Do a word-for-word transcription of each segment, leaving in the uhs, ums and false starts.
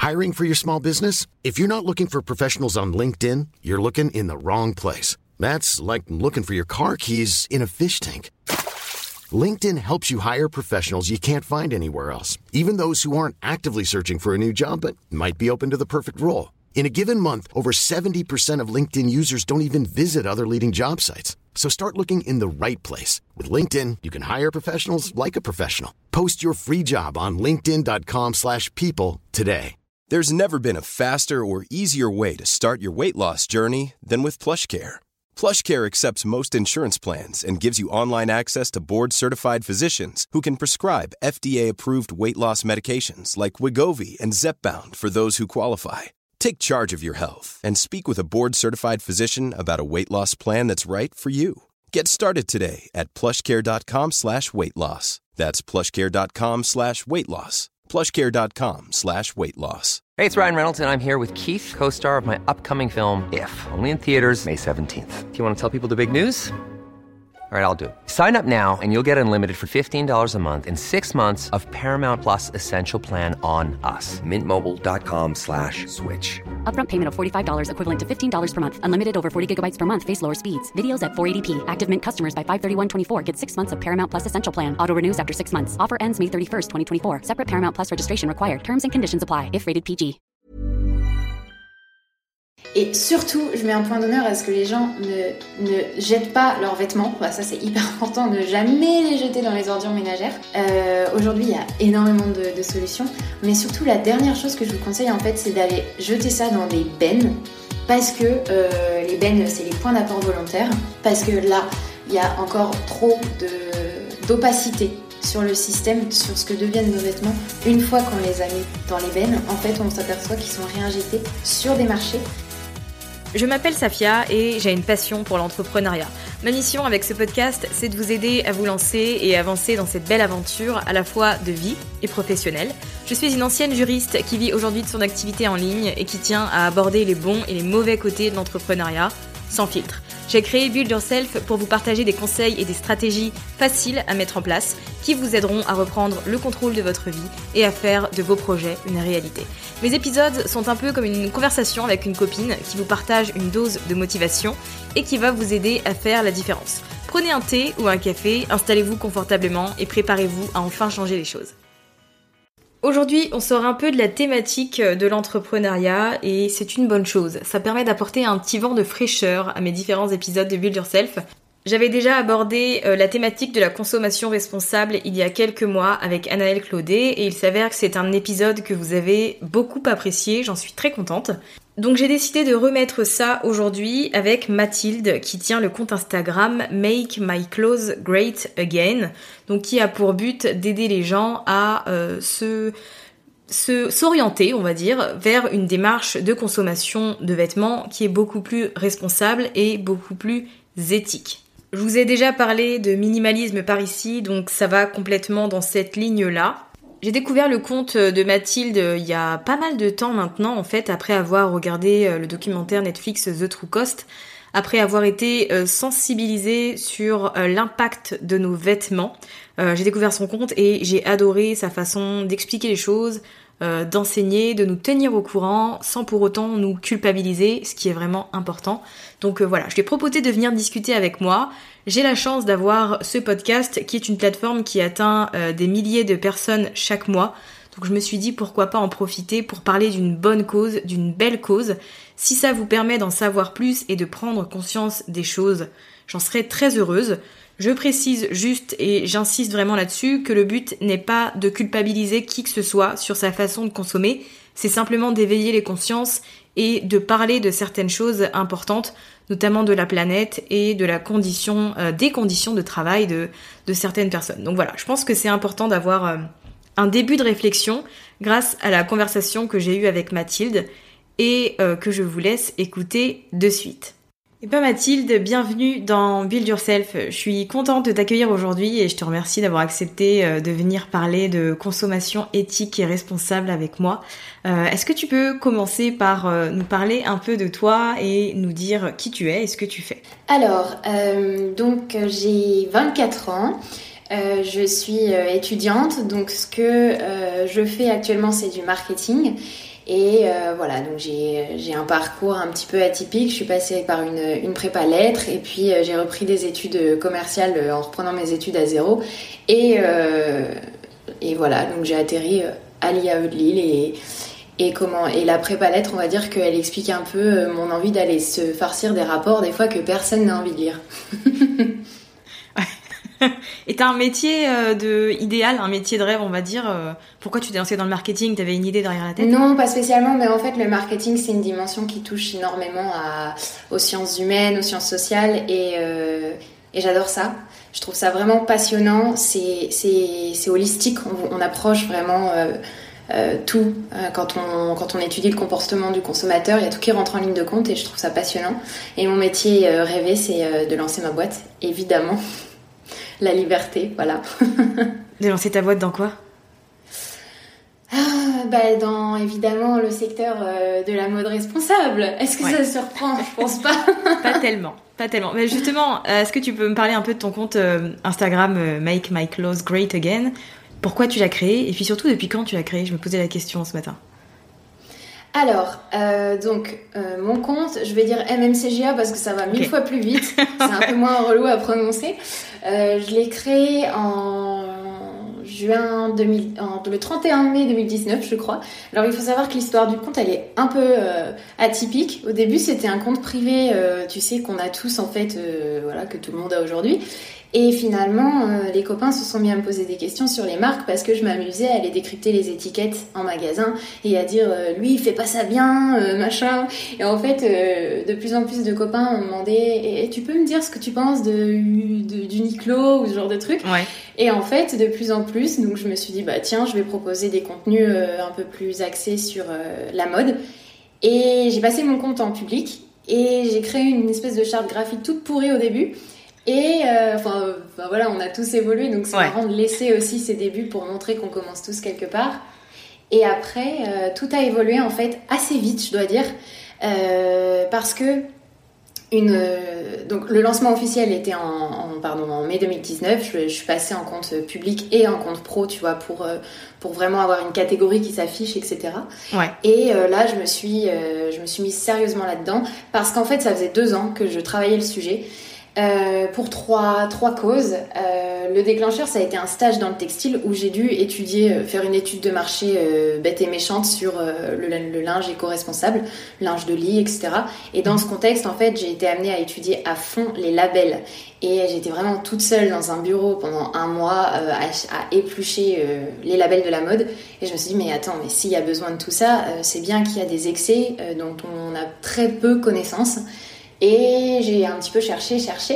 Hiring for your small business? If you're not looking for professionals on LinkedIn, you're looking in the wrong place. That's like looking for your car keys in a fish tank. LinkedIn helps you hire professionals you can't find anywhere else, even those who aren't actively searching for a new job but might be open to the perfect role. In a given month, over seventy percent of LinkedIn users don't even visit other leading job sites. So start looking in the right place. With LinkedIn, you can hire professionals like a professional. Post your free job on linkedin.com slash people today. There's never been a faster or easier way to start your weight loss journey than with PlushCare. PlushCare accepts most insurance plans and gives you online access to board-certified physicians who can prescribe F D A-approved weight loss medications like Wegovy and Zepbound for those who qualify. Take charge of your health and speak with a board-certified physician about a weight loss plan that's right for you. Get started today at plushcare.com slash weight loss. That's plushcare.com slash weight loss. plushcare.com slash weight loss. Hey, it's Ryan Reynolds, and I'm here with Keith, co-star of my upcoming film, If, only in theaters May seventeenth. Do you want to tell people the big news? All right, I'll do it. Sign up now and you'll get unlimited for fifteen dollars a month and six months of Paramount Plus Essential Plan on us. Mintmobile.com slash switch. Upfront payment of forty-five dollars equivalent to fifteen dollars per month. Unlimited over forty gigabytes per month. Face lower speeds. Videos at four eighty p. Active Mint customers by five thirty-one twenty-four get six months of Paramount Plus Essential Plan. Auto renews after six months. Offer ends May thirty-first, twenty twenty-four. Separate Paramount Plus registration required. Terms and conditions apply if rated P G. Et surtout, je mets un point d'honneur à ce que les gens ne, ne jettent pas leurs vêtements. Enfin, ça, c'est hyper important, de jamais les jeter dans les ordures ménagères. Euh, aujourd'hui, il y a énormément de, de solutions. Mais surtout, la dernière chose que je vous conseille, en fait, c'est d'aller jeter ça dans des bennes. Parce que euh, les bennes, c'est les points d'apport volontaires. Parce que là, il y a encore trop de, d'opacité sur le système, sur ce que deviennent nos vêtements. Une fois qu'on les a mis dans les bennes, en fait, on s'aperçoit qu'ils sont réinjectés sur des marchés. Je m'appelle Safia et j'ai une passion pour l'entrepreneuriat. Ma mission avec ce podcast, c'est de vous aider à vous lancer et avancer dans cette belle aventure à la fois de vie et professionnelle. Je suis une ancienne juriste qui vit aujourd'hui de son activité en ligne et qui tient à aborder les bons et les mauvais côtés de l'entrepreneuriat sans filtre. J'ai créé Build Yourself pour vous partager des conseils et des stratégies faciles à mettre en place qui vous aideront à reprendre le contrôle de votre vie et à faire de vos projets une réalité. Mes épisodes sont un peu comme une conversation avec une copine qui vous partage une dose de motivation et qui va vous aider à faire la différence. Prenez un thé ou un café, installez-vous confortablement et préparez-vous à enfin changer les choses. Aujourd'hui, on sort un peu de la thématique de l'entrepreneuriat et c'est une bonne chose. Ça permet d'apporter un petit vent de fraîcheur à mes différents épisodes de Build Yourself. J'avais déjà abordé euh, la thématique de la consommation responsable il y a quelques mois avec Anaëlle Claudet et il s'avère que c'est un épisode que vous avez beaucoup apprécié, j'en suis très contente. Donc j'ai décidé de remettre ça aujourd'hui avec Mathilde qui tient le compte Instagram Make My Clothes Great Again, donc qui a pour but d'aider les gens à euh, se, se s'orienter, on va dire, vers une démarche de consommation de vêtements qui est beaucoup plus responsable et beaucoup plus éthique. Je vous ai déjà parlé de minimalisme par ici, donc ça va complètement dans cette ligne-là. J'ai découvert le compte de Mathilde il y a pas mal de temps maintenant, en fait, après avoir regardé le documentaire Netflix The True Cost, après avoir été sensibilisée sur l'impact de nos vêtements. J'ai découvert son compte et j'ai adoré sa façon d'expliquer les choses, d'enseigner, de nous tenir au courant, sans pour autant nous culpabiliser, ce qui est vraiment important. Donc euh, voilà, je lui ai proposé de venir discuter avec moi. J'ai la chance d'avoir ce podcast qui est une plateforme qui atteint euh, des milliers de personnes chaque mois. Donc je me suis dit pourquoi pas en profiter pour parler d'une bonne cause, d'une belle cause. Si ça vous permet d'en savoir plus et de prendre conscience des choses, j'en serais très heureuse. Je précise juste, et j'insiste vraiment là-dessus, que le but n'est pas de culpabiliser qui que ce soit sur sa façon de consommer, c'est simplement d'éveiller les consciences et de parler de certaines choses importantes, notamment de la planète et de la condition, euh, des conditions de travail de, de certaines personnes. Donc voilà, je pense que c'est important d'avoir euh, un début de réflexion grâce à la conversation que j'ai eue avec Mathilde et euh, que je vous laisse écouter de suite. Et bien Mathilde, bienvenue dans Build Yourself. Je suis contente de t'accueillir aujourd'hui et je te remercie d'avoir accepté de venir parler de consommation éthique et responsable avec moi. Euh, est-ce que tu peux commencer par nous parler un peu de toi et nous dire qui tu es et ce que tu fais ? Alors, euh, donc j'ai vingt-quatre ans. Euh, je suis euh, étudiante, donc ce que euh, je fais actuellement c'est du marketing Et euh, voilà, donc j'ai, j'ai un parcours un petit peu atypique. Je suis passée par une, une prépa lettres et puis euh, j'ai repris des études commerciales euh, en reprenant mes études à zéro. Et, euh, et voilà, donc j'ai atterri à l'I A E de Lille et, et, comment, et la prépa lettres, on va dire qu'elle explique un peu mon envie d'aller se farcir des rapports des fois que personne n'a envie de lire. Et t'as un métier euh, de idéal, un métier de rêve, on va dire. Euh, pourquoi tu t'es lancée dans le marketing ? T'avais une idée derrière la tête ? Non, pas spécialement, mais en fait, le marketing, c'est une dimension qui touche énormément à, aux sciences humaines, aux sciences sociales, et, euh, et j'adore ça. Je trouve ça vraiment passionnant. C'est, c'est, c'est holistique. On, on approche vraiment euh, euh, tout. Euh, quand on, quand on étudie le comportement du consommateur, il y a tout qui rentre en ligne de compte, et je trouve ça passionnant. Et mon métier euh, rêvé, c'est euh, de lancer ma boîte, évidemment. La liberté, voilà. De lancer ta boîte dans quoi ? ah, bah dans, évidemment, le secteur euh, de la mode responsable. Est-ce que ouais. ça surprend ? Je pense pas. Pas tellement, pas tellement. Mais justement, est-ce que tu peux me parler un peu de ton compte euh, Instagram euh, Make My Clothes Great Again ? Pourquoi tu l'as créé ? Et puis surtout, depuis quand tu l'as créé ? Je me posais la question ce matin. Alors, euh, donc, euh, mon compte, je vais dire M M C G A parce que ça va mille okay. fois plus vite. C'est un peu moins relou à prononcer. Euh, je l'ai créé en juin deux mille, en, le trente et un mai deux mille dix-neuf, je crois. Alors, il faut savoir que l'histoire du compte, elle est un peu euh, atypique. Au début, c'était un compte privé, euh, tu sais, qu'on a tous, en fait, euh, voilà, que tout le monde a aujourd'hui. Et finalement, euh, les copains se sont mis à me poser des questions sur les marques parce que je m'amusais à aller décrypter les étiquettes en magasin et à dire euh, lui il fait pas ça bien, euh, machin. Et en fait, euh, de plus en plus de copains m'ont demandé et, et tu peux me dire ce que tu penses de, de d'Uniqlo ou ce genre de truc. Ouais. Et en fait, de plus en plus, donc je me suis dit bah tiens, je vais proposer des contenus euh, un peu plus axés sur euh, la mode. Et j'ai passé mon compte en public et j'ai créé une espèce de charte graphique toute pourrie au début. Et euh, enfin, euh, enfin voilà, on a tous évolué, donc c'est ouais. marrant de laisser aussi ses débuts pour montrer qu'on commence tous quelque part. Et après, euh, tout a évolué en fait assez vite, je dois dire, euh, parce que une, euh, donc le lancement officiel était en, en pardon en mai deux mille dix-neuf. Je, je suis passée en compte public et en compte pro, tu vois, pour euh, pour vraiment avoir une catégorie qui s'affiche, et cetera. Ouais. Et euh, là, je me suis euh, je me suis mise sérieusement là-dedans parce qu'en fait, ça faisait deux ans que je travaillais le sujet. Euh, pour trois, trois causes. Euh, le déclencheur, ça a été un stage dans le textile où j'ai dû étudier, euh, faire une étude de marché euh, bête et méchante sur euh, le, le linge éco-responsable, linge de lit, et cetera. Et dans ce contexte, en fait, j'ai été amenée à étudier à fond les labels. Et j'étais vraiment toute seule dans un bureau pendant un mois euh, à, à éplucher euh, les labels de la mode. Et je me suis dit, mais attends, mais s'il y a besoin de tout ça, euh, c'est bien qu'il y a des excès euh, dont on a très peu connaissance. Et j'ai un petit peu cherché, cherché.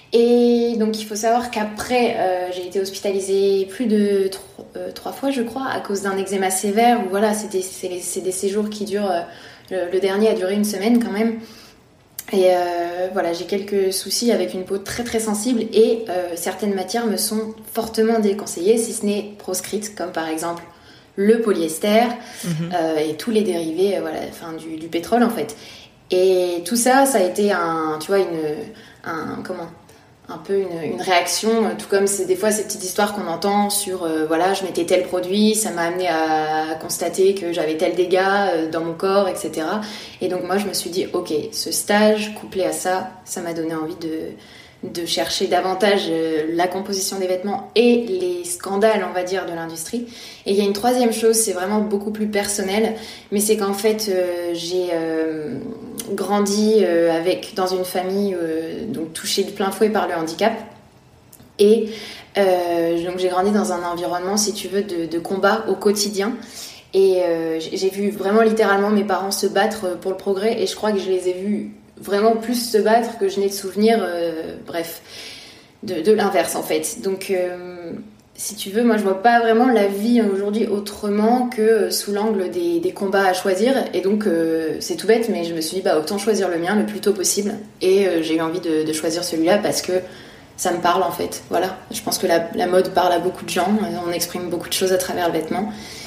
Et donc, il faut savoir qu'après, euh, j'ai été hospitalisée plus de tro- euh, trois fois, je crois, à cause d'un eczéma sévère. Où voilà, c'est des, c'est, c'est des séjours qui durent... Euh, le, le dernier a duré une semaine quand même. Et euh, voilà, j'ai quelques soucis avec une peau très très sensible. Et euh, certaines matières me sont fortement déconseillées, si ce n'est proscrites, comme par exemple le polyester mmh. euh, et tous les dérivés euh, voilà, enfin, du, du pétrole, en fait. Et tout ça, ça a été un, tu vois, une, un, comment, un peu une, une réaction, tout comme c'est des fois ces petites histoires qu'on entend sur, euh, voilà, je mettais tel produit, ça m'a amené à constater que j'avais tel dégât euh, dans mon corps, et cetera. Et donc moi, je me suis dit, ok, ce stage couplé à ça, ça m'a donné envie de, de chercher davantage euh, la composition des vêtements et les scandales, on va dire, de l'industrie. Et il y a une troisième chose, c'est vraiment beaucoup plus personnel, mais c'est qu'en fait, euh, j'ai euh, grandi euh, avec, dans une famille euh, donc touchée de plein fouet par le handicap. Et euh, donc j'ai grandi dans un environnement, si tu veux, de, de combat au quotidien. Et euh, j'ai vu vraiment littéralement mes parents se battre pour le progrès, et je crois que je les ai vus vraiment plus se battre que je n'ai de souvenirs, euh, bref, de, de l'inverse en fait. Donc, euh, si tu veux, moi je vois pas vraiment la vie aujourd'hui autrement que sous l'angle des, des combats à choisir. Et donc, euh, c'est tout bête, mais je me suis dit, bah autant choisir le mien le plus tôt possible. Et euh, j'ai eu envie de, de choisir celui-là parce que ça me parle en fait. Voilà, je pense que la, la mode parle à beaucoup de gens. On exprime beaucoup de choses à travers le vêtement.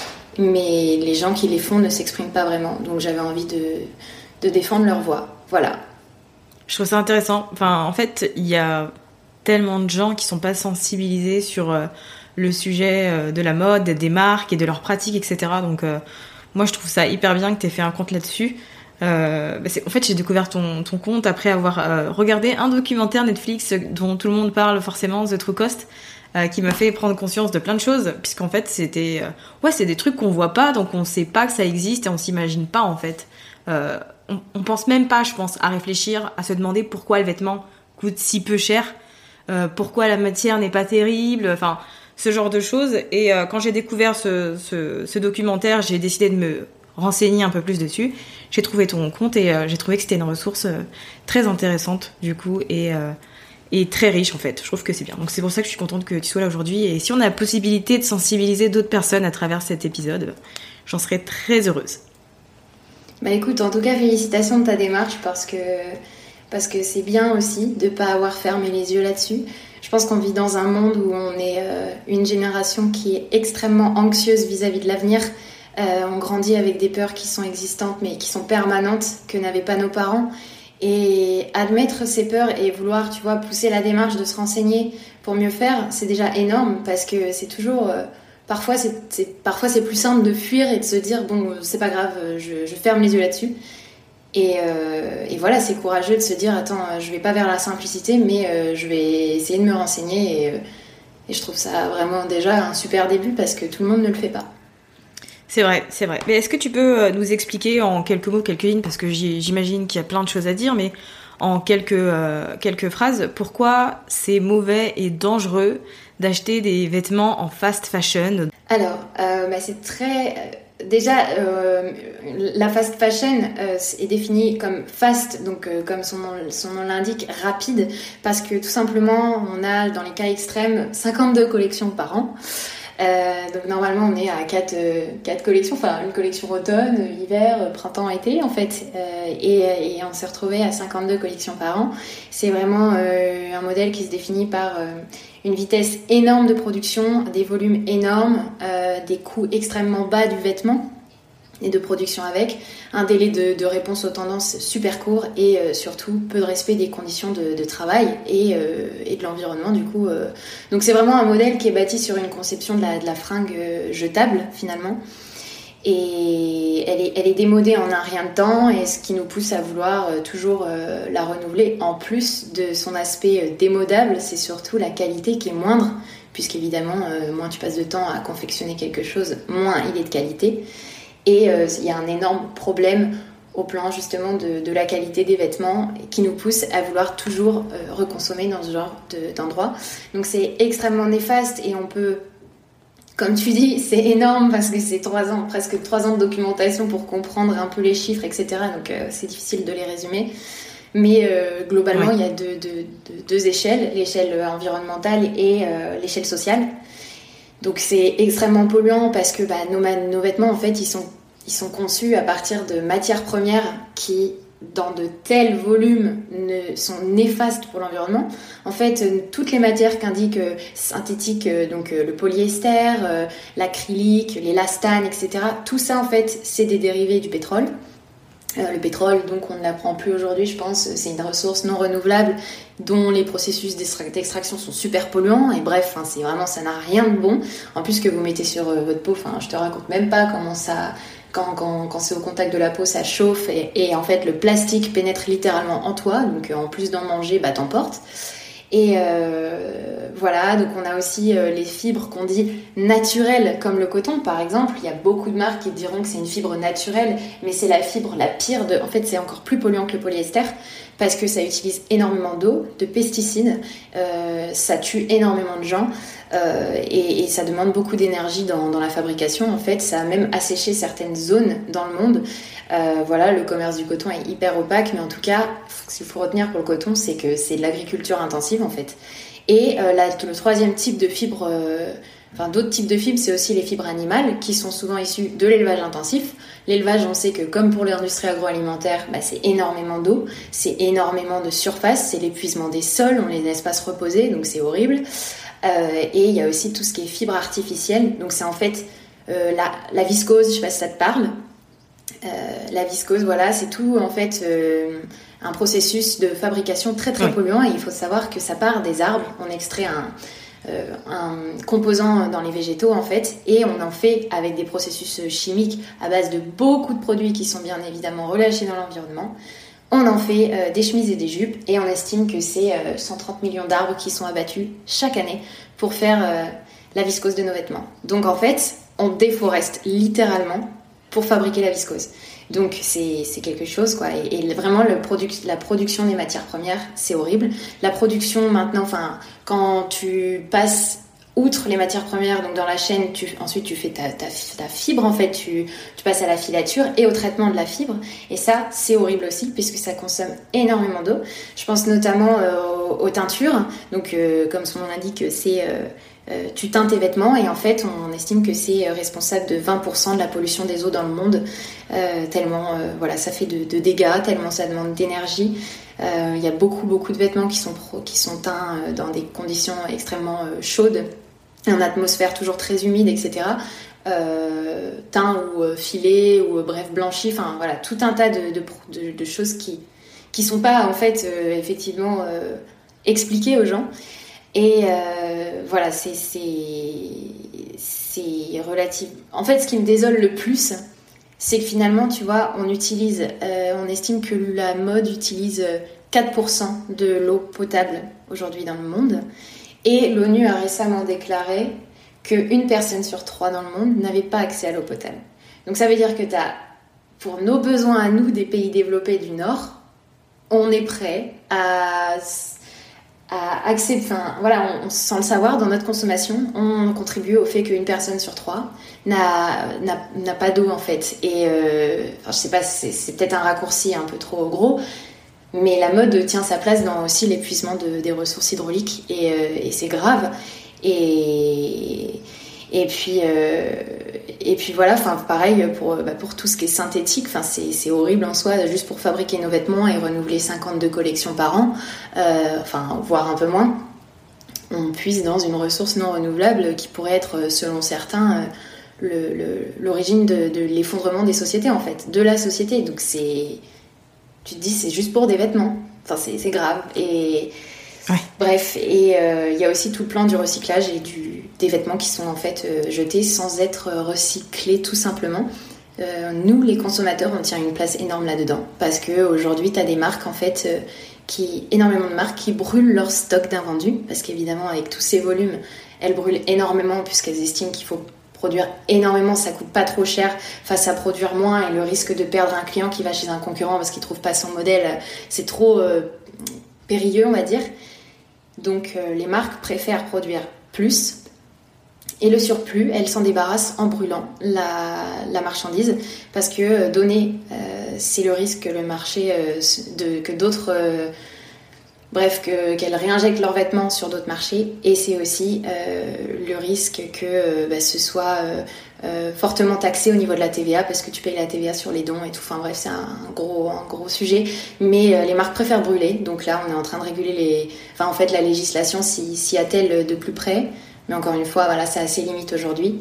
Mais les gens qui les font ne s'expriment pas vraiment. Donc j'avais envie de, de défendre leur voix. Voilà. Je trouve ça intéressant. Enfin, en fait, il y a tellement de gens qui sont pas sensibilisés sur euh, le sujet euh, de la mode, des marques et de leurs pratiques, et cetera. Donc, euh, moi je trouve ça hyper bien que t'aies fait un compte là-dessus. Euh, bah c'est, en fait j'ai découvert ton, ton compte après avoir euh, regardé un documentaire Netflix dont tout le monde parle forcément, The True Cost, euh, qui m'a fait prendre conscience de plein de choses, puisqu'en fait c'était euh, ouais c'est des trucs qu'on voit pas, donc on sait pas que ça existe et on s'imagine pas en fait. Euh, on, on pense même pas, je pense, à réfléchir, à se demander pourquoi le vêtement coûte si peu cher, euh, pourquoi la matière n'est pas terrible, enfin ce genre de choses. Et euh, quand j'ai découvert ce, ce, ce documentaire, j'ai décidé de me renseigner un peu plus dessus. J'ai trouvé ton compte et euh, j'ai trouvé que c'était une ressource euh, très intéressante du coup et, euh, et très riche en fait. Je trouve que c'est bien. Donc c'est pour ça que je suis contente que tu sois là aujourd'hui. Et si on a la possibilité de sensibiliser d'autres personnes à travers cet épisode, j'en serais très heureuse. Bah écoute, en tout cas félicitations de ta démarche parce que, parce que c'est bien aussi de ne pas avoir fermé les yeux là-dessus. Je pense qu'on vit dans un monde où on est euh, une génération qui est extrêmement anxieuse vis-à-vis de l'avenir. Euh, on grandit avec des peurs qui sont existantes mais qui sont permanentes, que n'avaient pas nos parents. Et admettre ces peurs et vouloir, tu vois, pousser la démarche de se renseigner pour mieux faire, c'est déjà énorme parce que c'est toujours... Euh, parfois, c'est, c'est, parfois c'est plus simple de fuir et de se dire, bon, c'est pas grave, je, je ferme les yeux là-dessus. Et, euh, et voilà, c'est courageux de se dire, attends, je vais pas vers la simplicité, mais euh, je vais essayer de me renseigner. Et, euh, et je trouve ça vraiment déjà un super début parce que tout le monde ne le fait pas. C'est vrai, c'est vrai. Mais est-ce que tu peux nous expliquer en quelques mots, quelques lignes, parce que j'imagine qu'il y a plein de choses à dire, mais en quelques, euh, quelques phrases, pourquoi c'est mauvais et dangereux d'acheter des vêtements en fast fashion ? Alors, euh, bah c'est très... Déjà, euh, la fast fashion euh, est définie comme fast, donc euh, comme son nom, son nom l'indique, rapide, parce que tout simplement, on a dans les cas extrêmes cinquante-deux collections par an. Euh, donc normalement on est à quatre, euh, quatre collections, enfin une collection automne, hiver, printemps, été en fait, euh, et, et on s'est retrouvé à cinquante-deux collections par an. C'est vraiment euh, un modèle qui se définit par euh, une vitesse énorme de production, des volumes énormes, euh, des coûts extrêmement bas du vêtement et de production avec, un délai de, de réponse aux tendances super court et euh, surtout peu de respect des conditions de, de travail et, euh, et de l'environnement du coup. Euh. Donc c'est vraiment un modèle qui est bâti sur une conception de la, de la fringue euh, jetable finalement. Et elle est, elle est démodée en un rien de temps et ce qui nous pousse à vouloir euh, toujours euh, la renouveler. En plus de son aspect euh, démodable, c'est surtout la qualité qui est moindre, puisqu'évidemment, euh, moins tu passes de temps à confectionner quelque chose, moins il est de qualité. Et euh, il y a un énorme problème au plan justement de, de la qualité des vêtements qui nous pousse à vouloir toujours euh, reconsommer dans ce genre de, d'endroit. Donc c'est extrêmement néfaste et on peut... Comme tu dis, c'est énorme parce que c'est trois ans, presque trois ans de documentation pour comprendre un peu les chiffres, et cetera. Donc euh, c'est difficile de les résumer. Mais euh, globalement, ouais. Il y a deux, deux, deux, deux échelles, l'échelle environnementale et euh, l'échelle sociale. Donc c'est extrêmement polluant parce que bah, nos, nos vêtements, en fait, ils sont, ils sont conçus à partir de matières premières qui... dans de tels volumes ne, sont néfastes pour l'environnement. En fait, toutes les matières qu'indiquent euh, synthétiques, euh, donc euh, le polyester, euh, l'acrylique, l'élastane, et cetera, tout ça, en fait, c'est des dérivés du pétrole. Euh, le pétrole, donc, on ne l'apprend plus aujourd'hui, je pense, c'est une ressource non renouvelable dont les processus d'extraction sont super polluants. Et bref, c'est vraiment, ça n'a rien de bon. En plus, que vous mettez sur euh, votre peau, je te raconte même pas comment ça... Quand, quand, quand c'est au contact de la peau, ça chauffe et, et en fait le plastique pénètre littéralement en toi, donc en plus d'en manger, bah t'emportes. Et euh, voilà, donc on a aussi euh, les fibres qu'on dit naturelles, comme le coton par exemple. Il y a beaucoup de marques qui diront que c'est une fibre naturelle, mais c'est la fibre la pire de... En fait, c'est encore plus polluant que le polyester parce que ça utilise énormément d'eau, de pesticides, euh, ça tue énormément de gens. Euh, et, et ça demande beaucoup d'énergie dans, dans la fabrication. En fait, ça a même asséché certaines zones dans le monde. Euh, voilà, le commerce du coton est hyper opaque, mais en tout cas, ce qu'il faut retenir pour le coton, c'est que c'est de l'agriculture intensive en fait. Et euh, là, le troisième type de fibres, euh, enfin d'autres types de fibres, c'est aussi les fibres animales qui sont souvent issues de l'élevage intensif. L'élevage, on sait que comme pour l'industrie agroalimentaire, bah, c'est énormément d'eau, c'est énormément de surface, c'est l'épuisement des sols, on les laisse pas se reposer, donc c'est horrible. Euh, et il y a aussi tout ce qui est fibre artificielle, donc c'est en fait euh, la, la viscose, je sais pas si ça te parle. Euh, la viscose, voilà, c'est tout en fait euh, un processus de fabrication très très oui. polluant et il faut savoir que ça part des arbres. On extrait un, euh, un composant dans les végétaux en fait, et on en fait avec des processus chimiques à base de beaucoup de produits qui sont bien évidemment relâchés dans l'environnement. On en fait euh, des chemises et des jupes, et on estime que c'est euh, cent trente millions d'arbres qui sont abattus chaque année pour faire euh, la viscose de nos vêtements. Donc en fait, on déforeste littéralement pour fabriquer la viscose. Donc c'est, c'est quelque chose quoi. Et, et vraiment le produc- la production des matières premières, c'est horrible. La production maintenant, enfin quand tu passes outre les matières premières, donc dans la chaîne, tu, ensuite tu fais ta, ta, ta fibre en fait, tu, tu passes à la filature et au traitement de la fibre. Et ça, c'est horrible aussi puisque ça consomme énormément d'eau. Je pense notamment euh, aux, aux teintures. Donc euh, comme son nom l'indique, c'est euh, euh, tu teintes tes vêtements et en fait, on estime que c'est responsable de vingt pour cent de la pollution des eaux dans le monde. Euh, tellement euh, voilà, ça fait de, de dégâts, tellement ça demande d'énergie. Il euh, y a beaucoup beaucoup de vêtements qui sont pro, qui sont teints euh, dans des conditions extrêmement euh, chaudes, en atmosphère toujours très humide, et cetera. Euh, teint ou euh, filé ou euh, bref blanchi, enfin voilà, tout un tas de, de, de, de choses qui qui sont pas en fait euh, effectivement euh, expliquées aux gens. Et euh, voilà, c'est c'est c'est relatif. En fait, ce qui me désole le plus, c'est que finalement, tu vois, on utilise, euh, on estime que la mode utilise quatre pour cent de l'eau potable aujourd'hui dans le monde. Et l'ONU a récemment déclaré qu'une personne sur trois dans le monde n'avait pas accès à l'eau potable. Donc ça veut dire que t'as, pour nos besoins à nous, des pays développés du Nord, on est prêt à, à accepter, enfin voilà, on, sans le savoir, dans notre consommation, on contribue au fait qu'une personne sur trois n'a, n'a, n'a pas d'eau en fait. Et euh, enfin, je sais pas, c'est, c'est peut-être un raccourci un peu trop gros, mais la mode tient sa place dans aussi l'épuisement de, des ressources hydrauliques et, euh, et c'est grave. Et, et, puis, euh, et puis voilà, pareil pour, bah, pour tout ce qui est synthétique, c'est, c'est horrible en soi, juste pour fabriquer nos vêtements et renouveler cinquante-deux collections par an, euh, enfin, voire un peu moins, on puise dans une ressource non renouvelable qui pourrait être, selon certains, le, le, l'origine de, de l'effondrement des sociétés en fait, de la société. Donc c'est... Tu te dis, c'est juste pour des vêtements. Enfin, c'est, c'est grave. Et ouais. Bref, et il euh, y a aussi tout le plan du recyclage et du, des vêtements qui sont en fait euh, jetés sans être recyclés tout simplement. Euh, nous, les consommateurs, on tient une place énorme là-dedans. Parce qu'aujourd'hui, tu as des marques, en fait, euh, qui, énormément de marques qui brûlent leur stock d'invendus. Parce qu'évidemment, avec tous ces volumes, elles brûlent énormément puisqu'elles estiment qu'il faut produire énormément, ça coûte pas trop cher face à produire moins, et le risque de perdre un client qui va chez un concurrent parce qu'il trouve pas son modèle, c'est trop euh, périlleux on va dire. Donc euh, les marques préfèrent produire plus et le surplus, elles s'en débarrassent en brûlant la, la marchandise parce que euh, donner euh, c'est le risque que le marché euh, de, que d'autres euh, Bref, que, qu'elles réinjectent leurs vêtements sur d'autres marchés. Et c'est aussi euh, le risque que euh, bah, ce soit euh, euh, fortement taxé au niveau de la T V A, parce que tu payes la T V A sur les dons et tout. Enfin bref, c'est un gros, un gros sujet. Mais euh, les marques préfèrent brûler. Donc là, on est en train de réguler les... Enfin, en fait, la législation s'y, s'y attelle de plus près. Mais encore une fois, voilà, ça a ses limites aujourd'hui.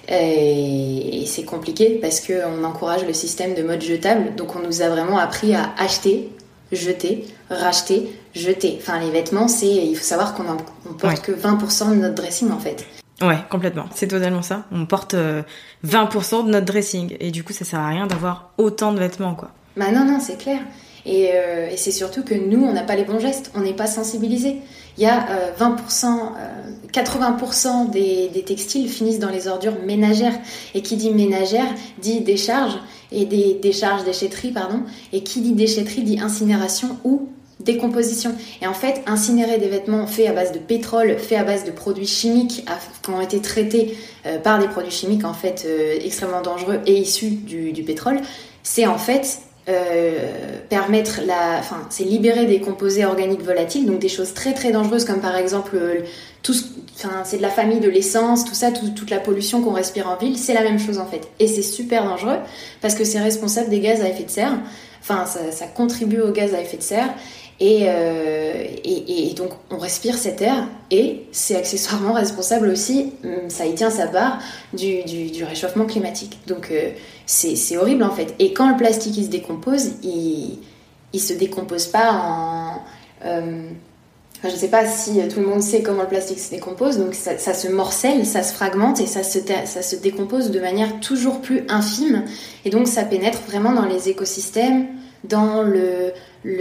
Et, et c'est compliqué parce qu'on encourage le système de mode jetable. Donc on nous a vraiment appris à acheter, jeter, racheter, jeter. Enfin, les vêtements, c'est, il faut savoir qu'on en on porte ouais. que vingt pour cent de notre dressing, en fait. Ouais, complètement. C'est totalement ça. On porte euh, vingt pour cent de notre dressing. Et du coup, ça sert à rien d'avoir autant de vêtements, quoi. Bah non, non, c'est clair. Et, euh, et c'est surtout que nous, on n'a pas les bons gestes. On n'est pas sensibilisés. Il y a euh, vingt pour cent, euh, quatre-vingts pour cent des, des textiles finissent dans les ordures ménagères. Et qui dit ménagère, dit décharge. Et des décharges, déchetterie, pardon. Et qui dit déchetterie, dit incinération ou décomposition. Et en fait, incinérer des vêtements faits à base de pétrole, faits à base de produits chimiques qui ont été traités euh, par des produits chimiques en fait euh, extrêmement dangereux et issus du, du pétrole, c'est en fait euh, permettre la, enfin, c'est libérer des composés organiques volatiles, donc des choses très très dangereuses comme par exemple euh, tout, enfin, c'est de la famille de l'essence, tout ça, tout, toute la pollution qu'on respire en ville, c'est la même chose en fait. Et c'est super dangereux parce que c'est responsable des gaz à effet de serre. Enfin, ça, ça contribue aux gaz à effet de serre. Et, euh, et, et donc on respire cet air et c'est accessoirement responsable aussi, ça y tient sa part, du, du, du réchauffement climatique. Donc euh, c'est, c'est horrible en fait. Et quand le plastique il se décompose, il, il se décompose pas en, euh, Enfin, je ne sais pas si tout le monde sait comment le plastique se décompose, donc ça, ça se morcelle, ça se fragmente et ça se, ça se décompose de manière toujours plus infime. Et donc ça pénètre vraiment dans les écosystèmes, dans le, le,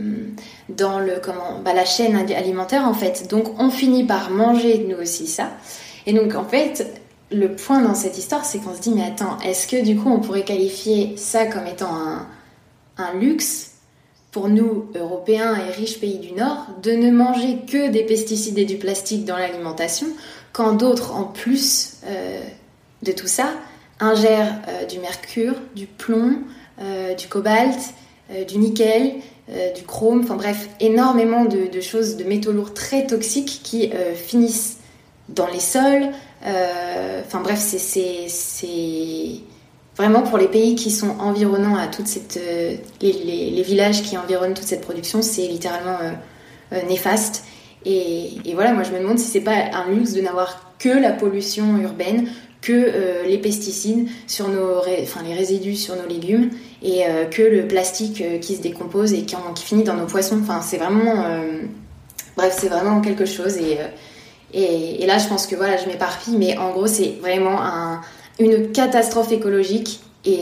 dans le comment, bah, la chaîne alimentaire en fait. Donc on finit par manger nous aussi ça. Et donc en fait, le point dans cette histoire, c'est qu'on se dit mais attends, est-ce que du coup on pourrait qualifier ça comme étant un, un luxe pour nous, Européens et riches pays du Nord, de ne manger que des pesticides et du plastique dans l'alimentation, quand d'autres, en plus euh, de tout ça, ingèrent euh, du mercure, du plomb, euh, du cobalt, euh, du nickel, euh, du chrome, enfin bref, énormément de, de choses, de métaux lourds très toxiques qui euh, finissent dans les sols. Euh, enfin bref, c'est... c'est, c'est... Vraiment, pour les pays qui sont environnants à toute cette... Euh, les, les, les villages qui environnent toute cette production, c'est littéralement euh, euh, néfaste. Et, et voilà, moi je me demande si c'est pas un luxe de n'avoir que la pollution urbaine, que euh, les pesticides sur nos... Ré... enfin les résidus sur nos légumes, et euh, que le plastique euh, qui se décompose et qui, en, qui finit dans nos poissons. Enfin, c'est vraiment... Euh... Bref, c'est vraiment quelque chose. Et, euh, et, et là, je pense que voilà, je m'éparpille, mais en gros, c'est vraiment un... une catastrophe écologique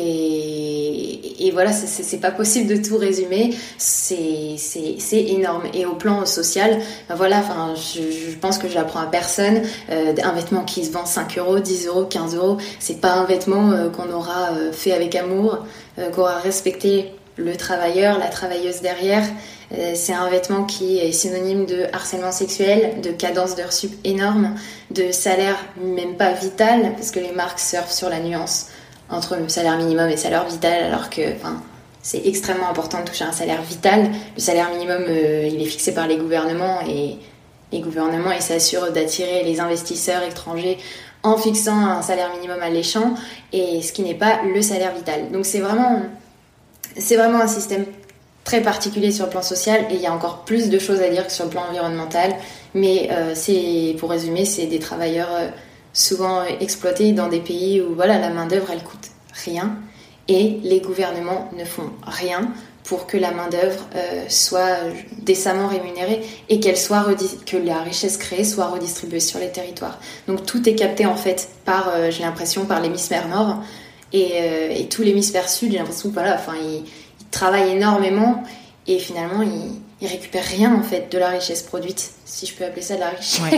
et, et voilà, c'est, c'est, c'est pas possible de tout résumer, c'est, c'est, c'est énorme. Et au plan social, ben voilà, enfin, je, je pense que j'apprends à personne, euh, un vêtement qui se vend cinq euros, dix euros, quinze euros, c'est pas un vêtement euh, qu'on aura euh, fait avec amour, euh, qu'on aura respecté le travailleur, la travailleuse derrière. Euh, c'est un vêtement qui est synonyme de harcèlement sexuel, de cadence d'heures sup énorme, de salaire même pas vital, parce que les marques surfent sur la nuance entre le salaire minimum et salaire vital, alors que enfin, c'est extrêmement important de toucher un salaire vital. Le salaire minimum, euh, il est fixé par les gouvernements et les gouvernements ils s'assurent d'attirer les investisseurs étrangers en fixant un salaire minimum alléchant, et ce qui n'est pas le salaire vital. Donc c'est vraiment, c'est vraiment un système très particulier sur le plan social, et il y a encore plus de choses à dire que sur le plan environnemental, mais euh, c'est, pour résumer, c'est des travailleurs euh, souvent exploités dans des pays où voilà, la main d'œuvre elle coûte rien, et les gouvernements ne font rien pour que la main d'œuvre euh, soit décemment rémunérée et qu'elle soit redis- que la richesse créée soit redistribuée sur les territoires. Donc tout est capté en fait par, euh, j'ai l'impression, par l'hémisphère nord, et, euh, et tout l'hémisphère sud, j'ai l'impression que voilà, enfin ils travaillent énormément et finalement ils, ils récupèrent rien en fait de la richesse produite, si je peux appeler ça de la richesse. Ouais.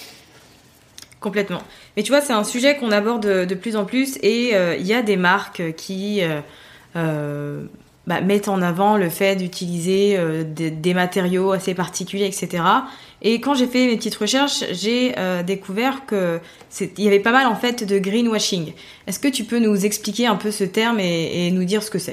Complètement. Mais tu vois, c'est un sujet qu'on aborde de, de plus en plus, et il euh, y a des marques qui euh, euh, bah, mettent en avant le fait d'utiliser euh, des, des matériaux assez particuliers, et cetera. Et quand j'ai fait mes petites recherches, j'ai euh, découvert que c'est, il y avait pas mal en fait de greenwashing. Est-ce que tu peux nous expliquer un peu ce terme et, et nous dire ce que c'est ?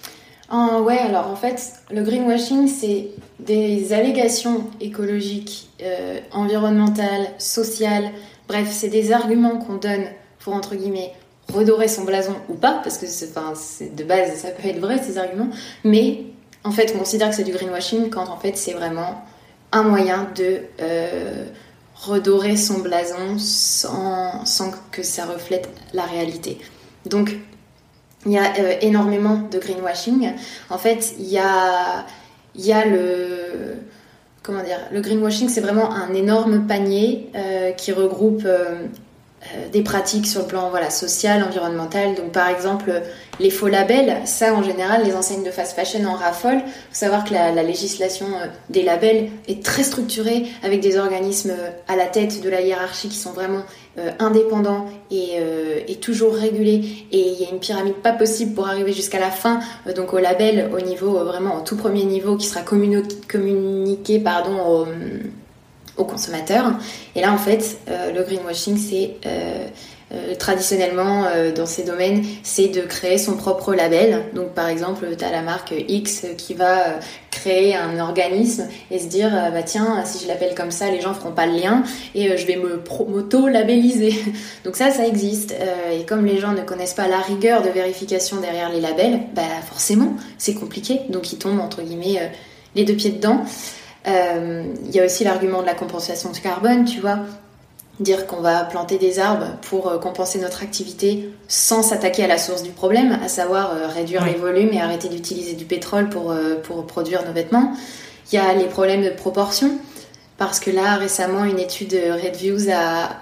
Oh, ouais, alors en fait, le greenwashing, c'est des allégations écologiques, euh, environnementales, sociales, bref, c'est des arguments qu'on donne pour, entre guillemets, redorer son blason ou pas, parce que c'est, enfin, c'est, de base, ça peut être vrai, ces arguments, mais en fait, on considère que c'est du greenwashing quand en fait, c'est vraiment un moyen de euh, redorer son blason sans, sans que ça reflète la réalité. Donc, il y a euh, énormément de greenwashing. En fait, il y a, il y a le... Comment dire ? Le greenwashing, c'est vraiment un énorme panier euh, qui regroupe euh, euh, des pratiques sur le plan voilà, social, environnemental. Donc, par exemple, les faux labels, ça, en général, les enseignes de fast fashion en raffolent. Il faut savoir que la, la législation euh, des labels est très structurée, avec des organismes euh, à la tête de la hiérarchie qui sont vraiment euh, indépendants et, euh, et toujours régulés. Et il y a une pyramide pas possible pour arriver jusqu'à la fin, euh, donc au label, au niveau, euh, vraiment au tout premier niveau, qui sera communi- communiqué pardon, au, aux consommateurs. Et là, en fait, euh, le greenwashing, c'est... Euh, Euh, traditionnellement euh, dans ces domaines, c'est de créer son propre label. Donc par exemple, tu as la marque X qui va euh, créer un organisme et se dire euh, bah tiens, si je l'appelle comme ça, les gens feront pas le lien et euh, je vais me pro- m'auto-labelliser. Donc ça, ça existe. Euh, et comme les gens ne connaissent pas la rigueur de vérification derrière les labels, bah forcément, c'est compliqué. Donc ils tombent entre guillemets euh, les deux pieds dedans. Il euh, y a aussi l'argument de la compensation de carbone, tu vois. Dire qu'on va planter des arbres pour compenser notre activité sans s'attaquer à la source du problème, à savoir euh, réduire ouais. les volumes et arrêter d'utiliser du pétrole pour, euh, pour produire nos vêtements. Il y a les problèmes de proportion. parce que là, récemment, une étude Redviews a,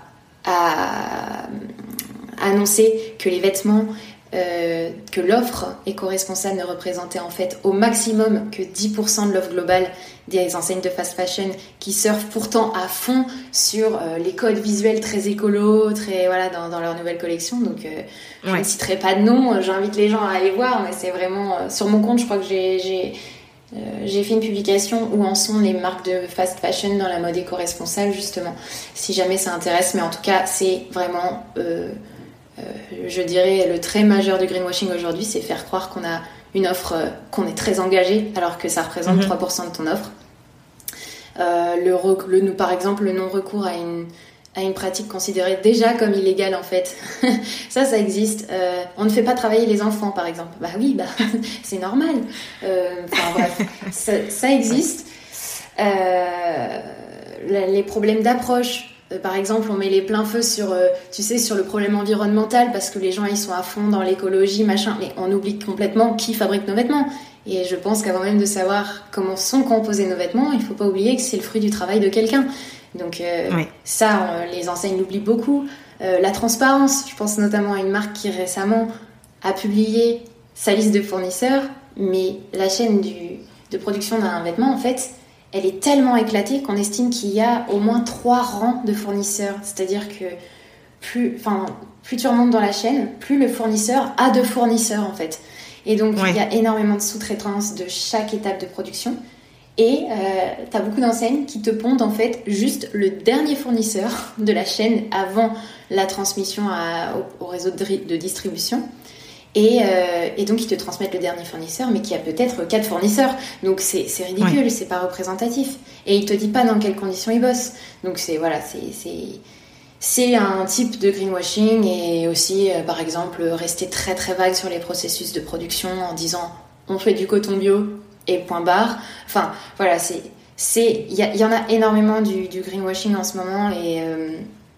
a annoncé que les vêtements, euh, que l'offre éco-responsable ne représentait en fait au maximum que dix pour cent de l'offre globale des enseignes de fast fashion qui surfent pourtant à fond sur euh, les codes visuels très écolos, très, voilà, dans, dans leur nouvelle collection. Donc, euh, je ouais. ne citerai pas de nom, j'invite les gens à aller voir, mais c'est vraiment... Euh, sur mon compte, je crois que j'ai... j'ai Euh, j'ai fait une publication où en sont les marques de fast fashion dans la mode éco-responsable, justement, si jamais ça intéresse. Mais en tout cas, c'est vraiment, euh, euh, je dirais, le trait majeur du greenwashing aujourd'hui, c'est faire croire qu'on a une offre, euh, qu'on est très engagé, alors que ça représente mm-hmm. trois pour cent de ton offre. Euh, le, le, le, par exemple, le non-recours à une, à une pratique considérée déjà comme illégale, en fait. ça, ça existe. Euh, on ne fait pas travailler les enfants, par exemple. Bah oui, bah, c'est normal. Euh, enfin bref, ça, ça existe. Euh, les problèmes d'approche. Euh, par exemple, on met les pleins feux sur, euh, tu sais, sur le problème environnemental parce que les gens, ils sont à fond dans l'écologie, machin. Mais on oublie complètement qui fabrique nos vêtements. Et je pense qu'avant même de savoir comment sont composés nos vêtements, il ne faut pas oublier que c'est le fruit du travail de quelqu'un. Donc euh, oui. ça, on, les enseignes l'oublient beaucoup. Euh, la transparence, je pense notamment à une marque qui récemment a publié sa liste de fournisseurs, mais la chaîne du, de production d'un vêtement, en fait, elle est tellement éclatée qu'on estime qu'il y a au moins trois rangs de fournisseurs. C'est-à-dire que plus, enfin, plus tu remontes dans la chaîne, plus le fournisseur a de fournisseurs, en fait. Et donc, oui. il y a énormément de sous-traitance de chaque étape de production. Et euh, t'as beaucoup d'enseignes qui te pondent en fait juste le dernier fournisseur de la chaîne avant la transmission à, au, au réseau de, de distribution. Et, euh, et donc ils te transmettent le dernier fournisseur, mais qui a peut-être quatre fournisseurs. Donc c'est, c'est ridicule, ouais. c'est pas représentatif. Et il te dit pas dans quelles conditions il bosse. Donc c'est voilà, c'est c'est c'est un type de greenwashing et aussi euh, par exemple rester très très vague sur les processus de production en disant on fait du coton bio. Et point barre. Enfin, voilà, c'est, c'est, il y, y en a énormément du, du greenwashing en ce moment et euh,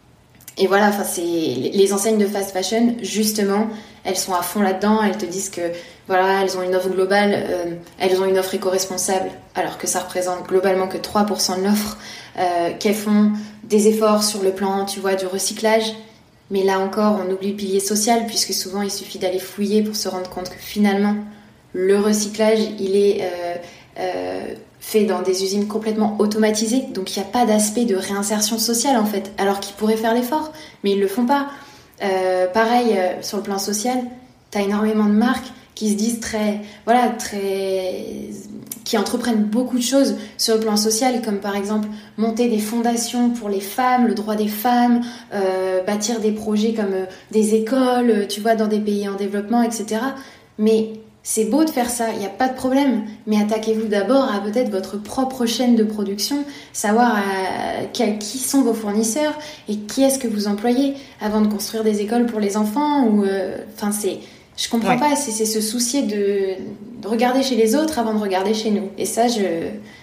et voilà, enfin c'est les enseignes de fast fashion justement, elles sont à fond là-dedans. Elles te disent que voilà, elles ont une offre globale, euh, elles ont une offre éco-responsable, alors que ça représente globalement que trois pour cent de l'offre. Euh, qu'elles font des efforts sur le plan, tu vois, du recyclage. Mais là encore, on oublie le pilier social puisque souvent il suffit d'aller fouiller pour se rendre compte que finalement le recyclage, il est euh, euh, fait dans des usines complètement automatisées, donc il n'y a pas d'aspect de réinsertion sociale en fait, alors qu'ils pourraient faire l'effort, mais ils ne le font pas. Euh, pareil, euh, sur le plan social, tu as énormément de marques qui se disent très, voilà, très, qui entreprennent beaucoup de choses sur le plan social, comme par exemple monter des fondations pour les femmes, le droit des femmes, euh, bâtir des projets comme euh, des écoles, tu vois, dans des pays en développement, et cetera. Mais c'est beau de faire ça, il n'y a pas de problème, mais attaquez-vous d'abord à peut-être votre propre chaîne de production, savoir à, à, qui sont vos fournisseurs et qui est-ce que vous employez avant de construire des écoles pour les enfants. Ou, euh, enfin, c'est, je comprends ouais. pas, c'est, c'est se soucier de, de regarder chez les autres avant de regarder chez nous. Et ça, je,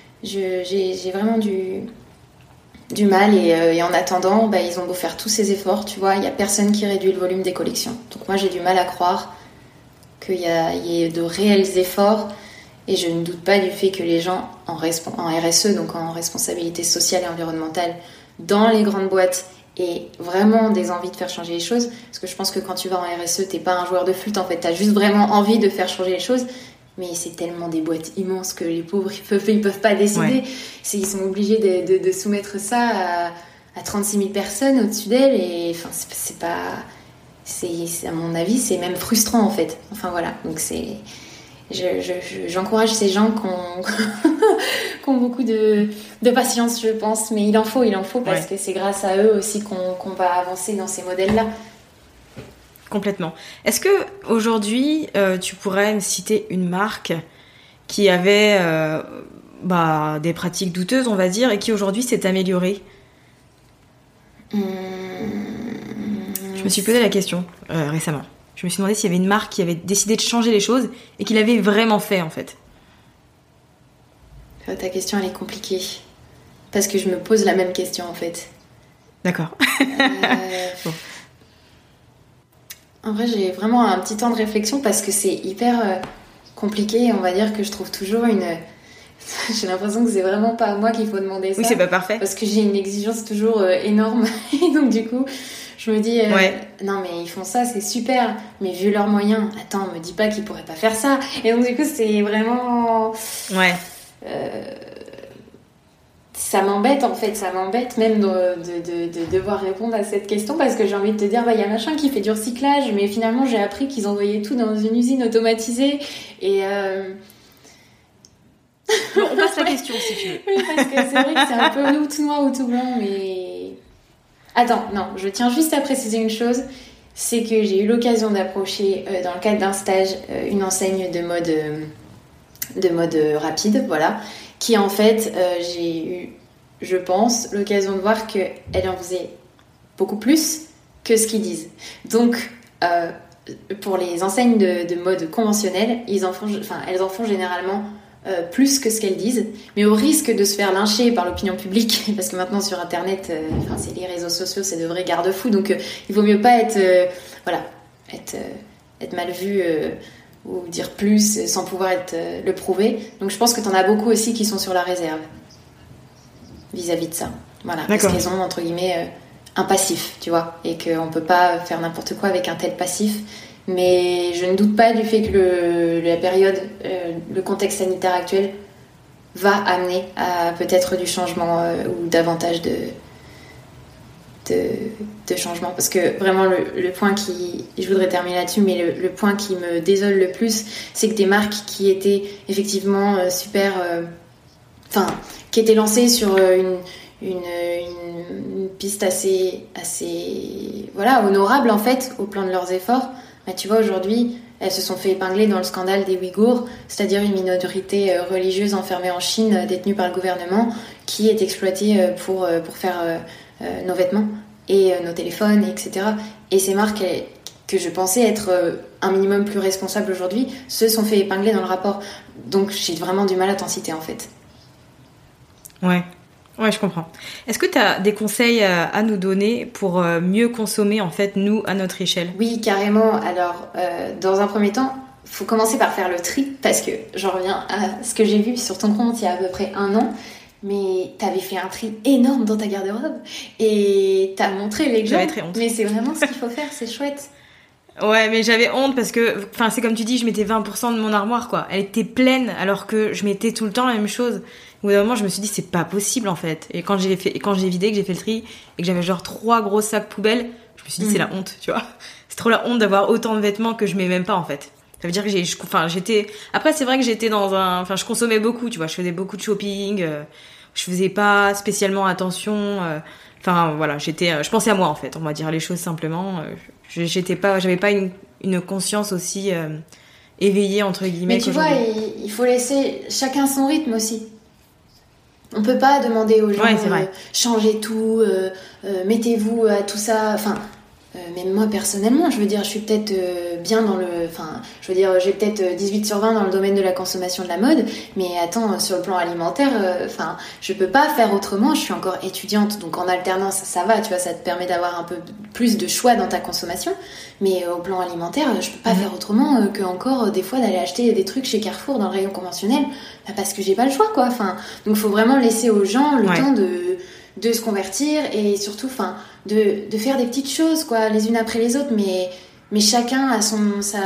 je, j'ai, j'ai vraiment du, du mal. Et, euh, et en attendant, bah, ils ont beau faire tous ces efforts, tu vois, il n'y a personne qui réduit le volume des collections. Donc moi, j'ai du mal à croire qu'il y, a, il y ait de réels efforts et je ne doute pas du fait que les gens en, resp- en R S E, donc en responsabilité sociale et environnementale, dans les grandes boîtes aient vraiment des envies de faire changer les choses, parce que je pense que quand tu vas en R S E, t'es pas un joueur de flûte en fait, t'as juste vraiment envie de faire changer les choses, mais c'est tellement des boîtes immenses que les pauvres ils peuvent, ils peuvent pas décider, ouais. c'est, ils sont obligés de, de, de soumettre ça à, à trente-six mille personnes au-dessus d'elles et enfin c'est, c'est pas... C'est, c'est, à mon avis, c'est même frustrant en fait. Enfin voilà, donc c'est, je, je, je, j'encourage ces gens qui ont, qui ont beaucoup de, de patience, je pense, mais il en faut, il en faut parce ouais. que c'est grâce à eux aussi qu'on, qu'on va avancer dans ces modèles-là. Complètement. Est-ce que aujourd'hui, euh, tu pourrais me citer une marque qui avait euh, bah, des pratiques douteuses, on va dire, et qui aujourd'hui s'est améliorée? Hum... Je me suis posé la question euh, récemment. Je me suis demandé s'il y avait une marque qui avait décidé de changer les choses et qui l'avait vraiment fait en fait. Ta question elle est compliquée parce que je me pose la même question en fait. D'accord. euh... bon. En vrai j'ai vraiment un petit temps de réflexion parce que c'est hyper euh, compliqué. On va dire que je trouve toujours une... j'ai l'impression que c'est vraiment pas à moi qu'il faut demander ça. Oui, c'est pas parfait. Parce que j'ai une exigence toujours euh, énorme. Et donc, du coup, je me dis, euh, ouais. non, mais ils font ça, c'est super. Mais vu leurs moyens, attends, me dis pas qu'ils pourraient pas faire ça. Et donc, du coup, c'est vraiment... Ouais. Euh, ça m'embête, en fait. Ça m'embête même de, de, de, de devoir répondre à cette question parce que j'ai envie de te dire, bah, il y a machin qui fait du recyclage. Mais finalement, j'ai appris qu'ils envoyaient tout dans une usine automatisée. Et... Euh, Bon, on passe la question si tu veux. Oui, parce que c'est vrai que c'est un peu ou tout noir ou tout blanc, mais... Attends, non, je tiens juste à préciser une chose, c'est que j'ai eu l'occasion d'approcher, euh, dans le cadre d'un stage, euh, une enseigne de mode, euh, de mode euh, rapide, voilà, qui en fait, euh, j'ai eu, je pense, l'occasion de voir qu'elle en faisait beaucoup plus que ce qu'ils disent. Donc, euh, pour les enseignes de, de mode conventionnel, ils en font, enfin, elles en font généralement... Euh, plus que ce qu'elles disent, mais au risque de se faire lyncher par l'opinion publique, parce que maintenant sur internet, euh, enfin, c'est les réseaux sociaux, c'est de vrais garde-fous, donc euh, il vaut mieux pas être, euh, voilà, être, euh, être mal vu euh, ou dire plus sans pouvoir être, euh, le prouver. Donc je pense que t'en as beaucoup aussi qui sont sur la réserve vis-à-vis de ça, voilà, D'accord. parce qu'elles ont entre guillemets euh, un passif, tu vois, et qu'on peut pas faire n'importe quoi avec un tel passif. Mais je ne doute pas du fait que le, la période, euh, le contexte sanitaire actuel va amener à peut-être du changement euh, ou davantage de, de, de changement. Parce que vraiment, le, le point qui... Je voudrais terminer là-dessus, mais le, le point qui me désole le plus, c'est que des marques qui étaient effectivement euh, super... Enfin, euh, qui étaient lancées sur euh, une... Une, une, une piste assez, assez voilà, honorable en fait, au plan de leurs efforts. Bah, tu vois, aujourd'hui, elles se sont fait épingler dans le scandale des Ouïghours, c'est-à-dire une minorité religieuse enfermée en Chine, détenue par le gouvernement, qui est exploitée pour, pour faire euh, nos vêtements et nos téléphones, et cetera. Et ces marques, que je pensais être un minimum plus responsables aujourd'hui, se sont fait épingler dans le rapport. Donc j'ai vraiment du mal à t'en citer, en fait. Ouais. Ouais, je comprends. Est-ce que tu as des conseils à nous donner pour mieux consommer, en fait, nous, à notre échelle ? Oui, carrément. Alors, euh, dans un premier temps, il faut commencer par faire le tri, parce que j'en reviens à ce que j'ai vu sur ton compte il y a à peu près un an, mais t'avais fait un tri énorme dans ta garde-robe, et t'as montré l'exemple. J'avais très honte. Mais c'est vraiment ce qu'il faut faire, c'est chouette. Ouais, mais j'avais honte parce que, enfin, c'est comme tu dis, je mettais vingt pour cent de mon armoire, quoi. Elle était pleine, alors que je mettais tout le temps la même chose. Au bout d'un moment, je me suis dit, c'est pas possible, en fait. Et quand j'ai fait, et quand j'ai vidé, que j'ai fait le tri, et que j'avais genre trois gros sacs poubelles, je me suis dit, mmh. c'est la honte, tu vois. C'est trop la honte d'avoir autant de vêtements que je mets même pas, en fait. Ça veut dire que j'ai, je, enfin, j'étais, après, c'est vrai que j'étais dans un, enfin, je consommais beaucoup, tu vois. Je faisais beaucoup de shopping, euh, je faisais pas spécialement attention, euh, enfin, voilà, j'étais, euh, je pensais à moi, en fait, on va dire les choses simplement. Euh, j'étais pas, j'avais pas une, une conscience aussi euh, éveillée, entre guillemets. Mais tu vois, il, il faut laisser chacun son rythme aussi. On peut pas demander aux gens ouais, euh, changez tout, euh, euh, mettez-vous à tout ça. Enfin, euh, même moi personnellement, je veux dire, je suis peut-être euh, bien dans le. Enfin, je veux dire, j'ai peut-être dix-huit sur vingt dans le domaine de la consommation de la mode, mais attends, sur le plan alimentaire, enfin, euh, je peux pas faire autrement. Je suis encore étudiante, donc en alternance, ça, ça va, tu vois, ça te permet d'avoir un peu plus de choix dans ta consommation. Mais euh, au plan alimentaire, je peux pas mmh. faire autrement euh, que encore euh, des fois d'aller acheter des trucs chez Carrefour dans le rayon conventionnel, bah, parce que j'ai pas le choix, quoi. Enfin, donc faut vraiment laisser aux gens le ouais. temps de de se convertir et surtout, enfin, de de faire des petites choses, quoi, les unes après les autres. Mais mais chacun a son sa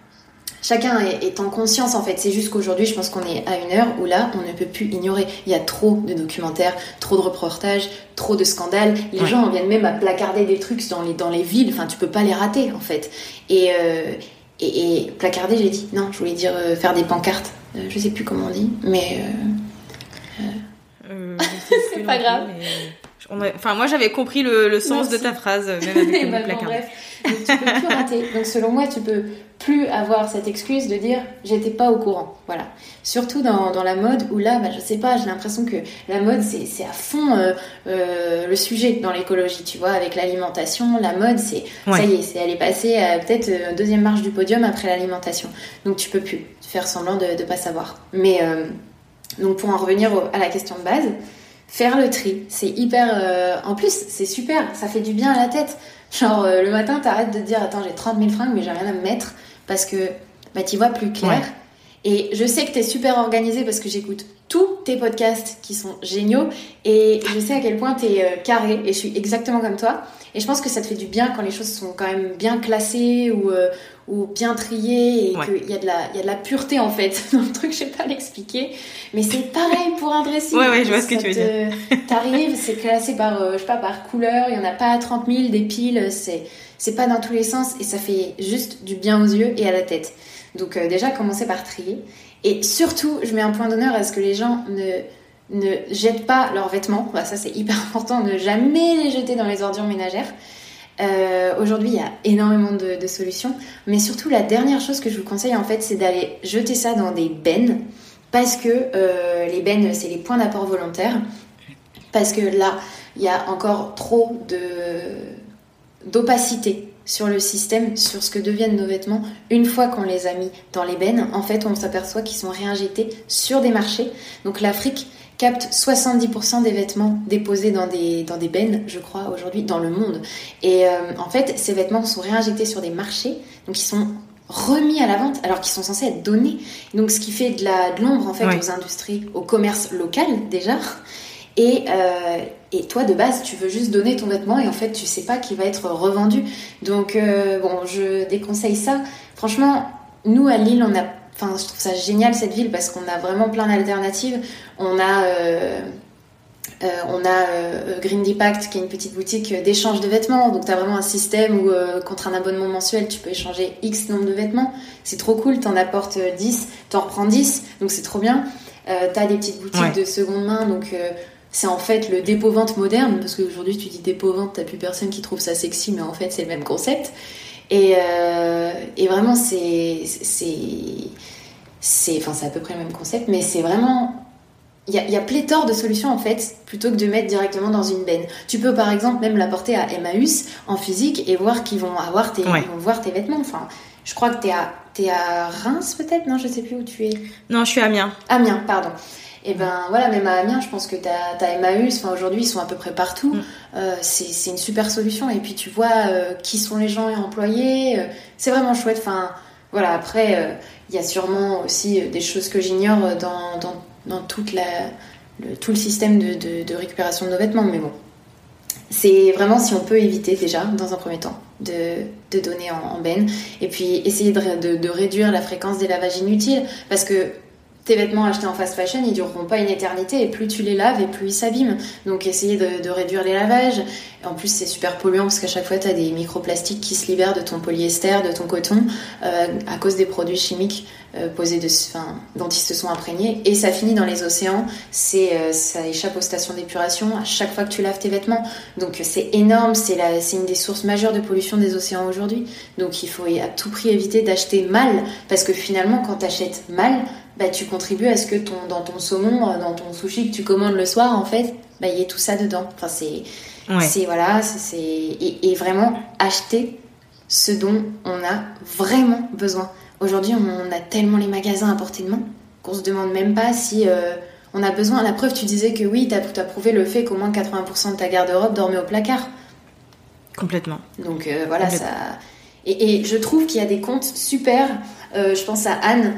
Chacun est, est en conscience, en fait. C'est juste qu'aujourd'hui, je pense qu'on est à une heure où là, on ne peut plus ignorer. Il y a trop de documentaires, trop de reportages, trop de scandales. Les ouais. gens en viennent même à placarder des trucs dans les, dans les villes. Enfin, tu peux pas les rater, en fait. Et, euh, et, et placarder, j'ai dit. Non, je voulais dire euh, faire des pancartes. Euh, je sais plus comment on dit, mais... Euh, euh... Euh, c'est pas grave. Mais... On a... Enfin, moi, j'avais compris le, le sens Merci. de ta phrase, même avec le bah, placard. Bon, bref, donc, tu peux plus rater. Donc, selon moi, tu peux plus avoir cette excuse de dire j'étais pas au courant. Voilà. Surtout dans, dans la mode où là, bah, je sais pas, j'ai l'impression que la mode, c'est, c'est à fond euh, euh, le sujet dans l'écologie, tu vois, avec l'alimentation. La mode, c'est ouais. ça y est, c'est, elle est passée à peut-être euh, deuxième marche du podium après l'alimentation. Donc, tu peux plus faire semblant de, de pas savoir. Mais, euh, donc, pour en revenir au, à la question de base, faire le tri, c'est hyper... Euh, en plus, c'est super, ça fait du bien à la tête. Genre, euh, le matin, t'arrêtes de te dire « Attends, j'ai trente mille fringues, mais j'ai rien à me mettre. » Parce que bah, t'y vois plus clair. Ouais. Et je sais que t'es super organisée parce que j'écoute tous tes podcasts qui sont géniaux et je sais à quel point t'es euh, carré et je suis exactement comme toi. Et je pense que ça te fait du bien quand les choses sont quand même bien classées ou, euh, ou bien triées et ouais. qu'il y a de la, il y a de la pureté en fait dans le truc, je sais pas l'expliquer. Mais c'est pareil pour un dressing. Ouais, ouais, je vois ce que tu veux te, dire. T'arrives, c'est classé par, euh, je sais pas, par couleur, il y en a pas trente mille, des piles, c'est, c'est pas dans tous les sens et ça fait juste du bien aux yeux et à la tête. Donc euh, déjà, commencer par trier. Et surtout, je mets un point d'honneur à ce que les gens ne, ne jettent pas leurs vêtements. Bah, ça, c'est hyper important, ne jamais les jeter dans les ordures ménagères. Euh, aujourd'hui, il y a énormément de, de solutions. Mais surtout, la dernière chose que je vous conseille, en fait, c'est d'aller jeter ça dans des bennes. Parce que euh, les bennes, c'est les points d'apport volontaires. Parce que là, il y a encore trop de, d'opacité sur le système, sur ce que deviennent nos vêtements. Une fois qu'on les a mis dans les bennes, en fait, on s'aperçoit qu'ils sont réinjectés sur des marchés. Donc l'Afrique capte soixante-dix pour cent des vêtements déposés dans des, dans des bennes, je crois, aujourd'hui, dans le monde. Et euh, en fait, ces vêtements sont réinjectés sur des marchés, donc ils sont remis à la vente, alors qu'ils sont censés être donnés. Donc ce qui fait de, la, de l'ombre, en fait, ouais. aux industries, au commerce local, déjà. Et, euh, et toi, de base, tu veux juste donner ton vêtement et en fait, tu sais pas qu'il va être revendu. Donc, euh, bon, je déconseille ça. Franchement, nous, à Lille, on a... Enfin, je trouve ça génial, cette ville, parce qu'on a vraiment plein d'alternatives. On a... Euh, euh, on a euh, Green Deepact, qui est une petite boutique d'échange de vêtements. Donc, tu as vraiment un système où, euh, contre un abonnement mensuel, tu peux échanger X nombre de vêtements. C'est trop cool. Tu en apportes dix, tu en reprends dix. Donc, c'est trop bien. Euh, tu as des petites boutiques ouais. de seconde main. Donc... Euh, c'est en fait le dépôt-vente moderne, parce qu'aujourd'hui tu dis dépôt-vente, t'as plus personne qui trouve ça sexy, mais en fait c'est le même concept. Et, euh, et vraiment c'est, c'est, c'est, enfin c'est à peu près le même concept, mais c'est vraiment, il y a, y a pléthore de solutions en fait, plutôt que de mettre directement dans une benne. Tu peux par exemple même l'apporter à Emmaüs en physique et voir qu'ils vont avoir tes, ouais. ils vont voir tes vêtements. Enfin, je crois que t'es à, t'es à Reims peut-être, non je sais plus où tu es. Non, je suis à Amiens. Amiens, pardon. Et ben voilà, même à Amiens, je pense que t'as, t'as Emmaüs, enfin aujourd'hui ils sont à peu près partout. Mm. Euh, c'est, c'est une super solution. Et puis tu vois euh, qui sont les gens employés. Euh, c'est vraiment chouette. Enfin voilà, après il euh, y a sûrement aussi euh, des choses que j'ignore dans, dans, dans toute la, le, tout le système de, de, de récupération de nos vêtements. Mais bon, c'est vraiment si on peut éviter déjà, dans un premier temps, de, de donner en, en benne. Et puis essayer de, de, de réduire la fréquence des lavages inutiles. Parce que tes vêtements achetés en fast fashion, ils dureront pas une éternité et plus tu les laves et plus ils s'abîment. Donc essayer de, de réduire les lavages. Et en plus c'est super polluant parce qu'à chaque fois tu as des microplastiques qui se libèrent de ton polyester, de ton coton euh, à cause des produits chimiques euh, posés de, enfin, dont ils se sont imprégnés. Et ça finit dans les océans. C'est, euh, ça échappe aux stations d'épuration à chaque fois que tu laves tes vêtements. Donc c'est énorme. C'est, la, c'est une des sources majeures de pollution des océans aujourd'hui. Donc il faut à tout prix éviter d'acheter mal parce que finalement quand tu achètes mal, bah, tu contribues à ce que ton, dans ton saumon, dans ton sushi que tu commandes le soir, en fait, bah, il y ait tout ça dedans. Enfin, c'est, ouais. c'est voilà, c'est, c'est et, et vraiment acheter ce dont on a vraiment besoin. Aujourd'hui, on a tellement les magasins à portée de main qu'on se demande même pas si euh, on a besoin. À la preuve, tu disais que oui, t'as, t'as prouvé le fait qu'au moins quatre-vingts pour cent de ta garde-robe dormait au placard. Complètement. Donc euh, voilà, Complètement. ça. Et, et je trouve qu'il y a des comptes super. Euh, je pense à Anne.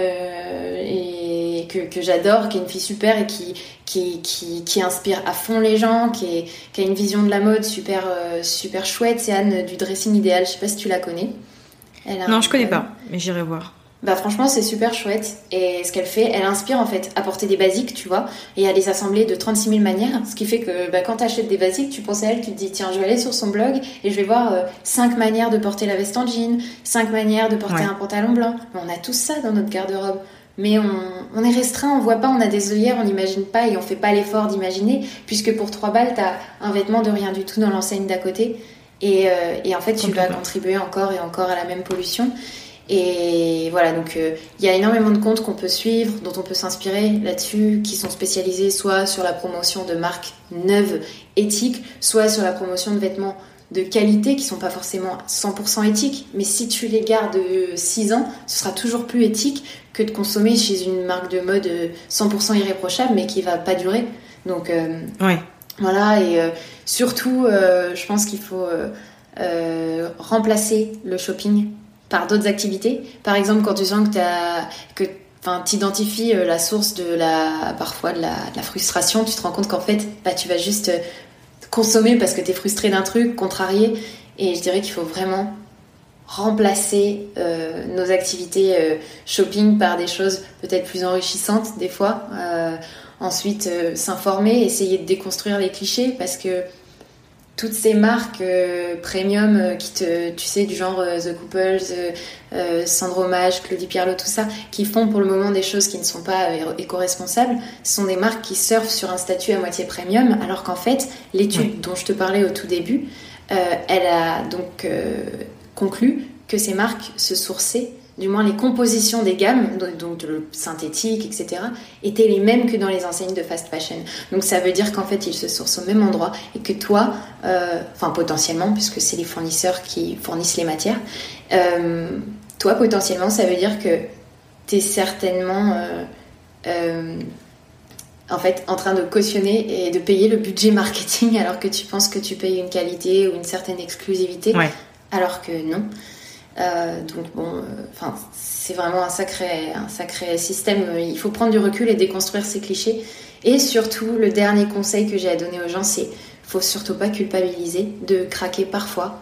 Euh, et que, que j'adore, qui est une fille super et qui, qui, qui, qui inspire à fond les gens, qui, est, qui a une vision de la mode super, euh, super chouette. C'est Anne du Dressing Idéal, je sais pas si tu la connais. Elle a non, je connais euh, pas, mais j'irai voir. Bah franchement c'est super chouette et ce qu'elle fait, elle inspire en fait à porter des basiques, tu vois, et à les assembler de trente-six mille manières, ce qui fait que bah, quand t'achètes des basiques, tu penses à elle, tu te dis tiens je vais aller sur son blog et je vais voir euh, cinq manières de porter la veste en jean, cinq manières de porter ouais. un pantalon blanc. Mais on a tout ça dans notre garde-robe, mais on, on est restreint, on voit pas, on a des œillères, on n'imagine pas et on fait pas l'effort d'imaginer, puisque pour trois balles t'as un vêtement de rien du tout dans l'enseigne d'à côté et, euh, et en fait tu vas contribuer encore et encore à la même pollution. Et voilà, donc il euh, y a énormément de comptes qu'on peut suivre, dont on peut s'inspirer là-dessus, qui sont spécialisés soit sur la promotion de marques neuves, éthiques, soit sur la promotion de vêtements de qualité qui sont pas forcément cent pour cent éthiques, mais si tu les gardes six ans, ce sera toujours plus éthique que de consommer chez une marque de mode cent pour cent irréprochable, mais qui va pas durer. Donc euh, ouais. voilà, et euh, surtout, euh, je pense qu'il faut euh, euh, remplacer le shopping par d'autres activités. Par exemple, quand tu sens que, t'as, que enfin, t'identifies la source de la, parfois de la, de la frustration, tu te rends compte qu'en fait, bah, tu vas juste consommer parce que t'es frustré d'un truc, contrarié. Et je dirais qu'il faut vraiment remplacer euh, nos activités euh, shopping par des choses peut-être plus enrichissantes des fois. Euh, ensuite, euh, s'informer, essayer de déconstruire les clichés parce que toutes ces marques euh, premium euh, qui te, tu sais, du genre euh, The Couples, euh, euh, Sandro Mage, Claudie Pierlot, tout ça, qui font pour le moment des choses qui ne sont pas euh, éco-responsables, ce sont des marques qui surfent sur un statut à moitié premium, alors qu'en fait, l'étude oui. dont je te parlais au tout début, euh, elle a donc euh, conclu que ces marques se sourçaient, du moins les compositions des gammes, donc le synthétique, et cetera, étaient les mêmes que dans les enseignes de fast fashion. Donc ça veut dire qu'en fait, ils se sourcent au même endroit et que toi, euh, enfin potentiellement, puisque c'est les fournisseurs qui fournissent les matières, euh, toi, potentiellement, ça veut dire que t'es certainement... Euh, euh, en fait, en train de cautionner et de payer le budget marketing alors que tu penses que tu payes une qualité ou une certaine exclusivité, ouais. alors que non. Euh, donc bon, enfin, euh, c'est vraiment un sacré, un sacré système. Il faut prendre du recul et déconstruire ces clichés. Et surtout, le dernier conseil que j'ai à donner aux gens, c'est faut surtout pas culpabiliser de craquer parfois.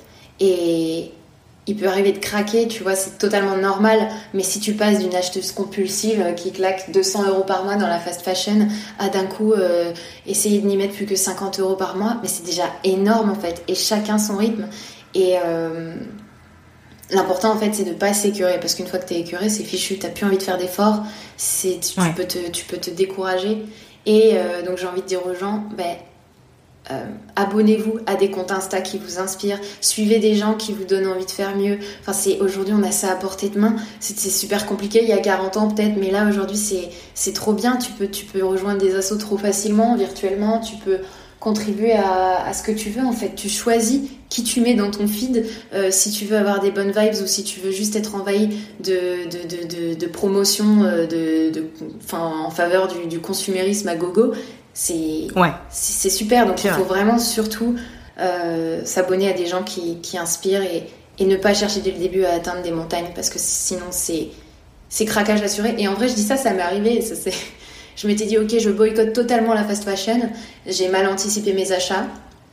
Et il peut arriver de craquer, tu vois, c'est totalement normal. Mais si tu passes d'une acheteuse compulsive qui claque deux cents euros par mois dans la fast fashion à d'un coup euh, essayer de n'y mettre plus que cinquante euros par mois, mais c'est déjà énorme en fait. Et chacun son rythme. Et euh, l'important en fait c'est de pas s'écœurer, parce qu'une fois que t'es écœuré c'est fichu, t'as plus envie de faire d'efforts, c'est, tu, ouais. tu, peux te, tu peux te décourager. Et euh, donc j'ai envie de dire aux gens, ben, euh, abonnez-vous à des comptes Insta qui vous inspirent, suivez des gens qui vous donnent envie de faire mieux. Enfin, c'est, aujourd'hui on a ça à portée de main, c'est, c'est super compliqué il y a quarante ans peut-être, mais là aujourd'hui c'est, c'est trop bien, tu peux, tu peux rejoindre des assos trop facilement, virtuellement, tu peux contribuer à, à ce que tu veux en fait, tu choisis qui tu mets dans ton feed, euh, si tu veux avoir des bonnes vibes ou si tu veux juste être envahi de, de, de, de, de promotion euh, de, de, en faveur du, du consumérisme à gogo, c'est, ouais. c'est, c'est super. Donc c'est il faut vrai. vraiment surtout euh, s'abonner à des gens qui, qui inspirent et, et ne pas chercher dès le début à atteindre des montagnes, parce que sinon c'est, c'est craquage assuré. Et en vrai je dis ça, ça m'est arrivé, ça, c'est... je m'étais dit ok, je boycotte totalement la fast fashion, j'ai mal anticipé mes achats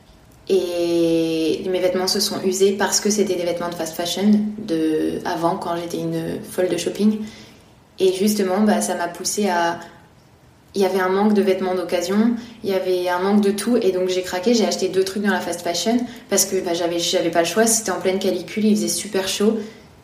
et mes vêtements se sont usés parce que c'était des vêtements de fast fashion de avant, quand j'étais une folle de shopping. Et justement bah, ça m'a poussée à... il y avait un manque de vêtements d'occasion, il y avait un manque de tout, et donc j'ai craqué, j'ai acheté deux trucs dans la fast fashion parce que bah, j'avais, j'avais pas le choix, c'était en pleine canicule, il faisait super chaud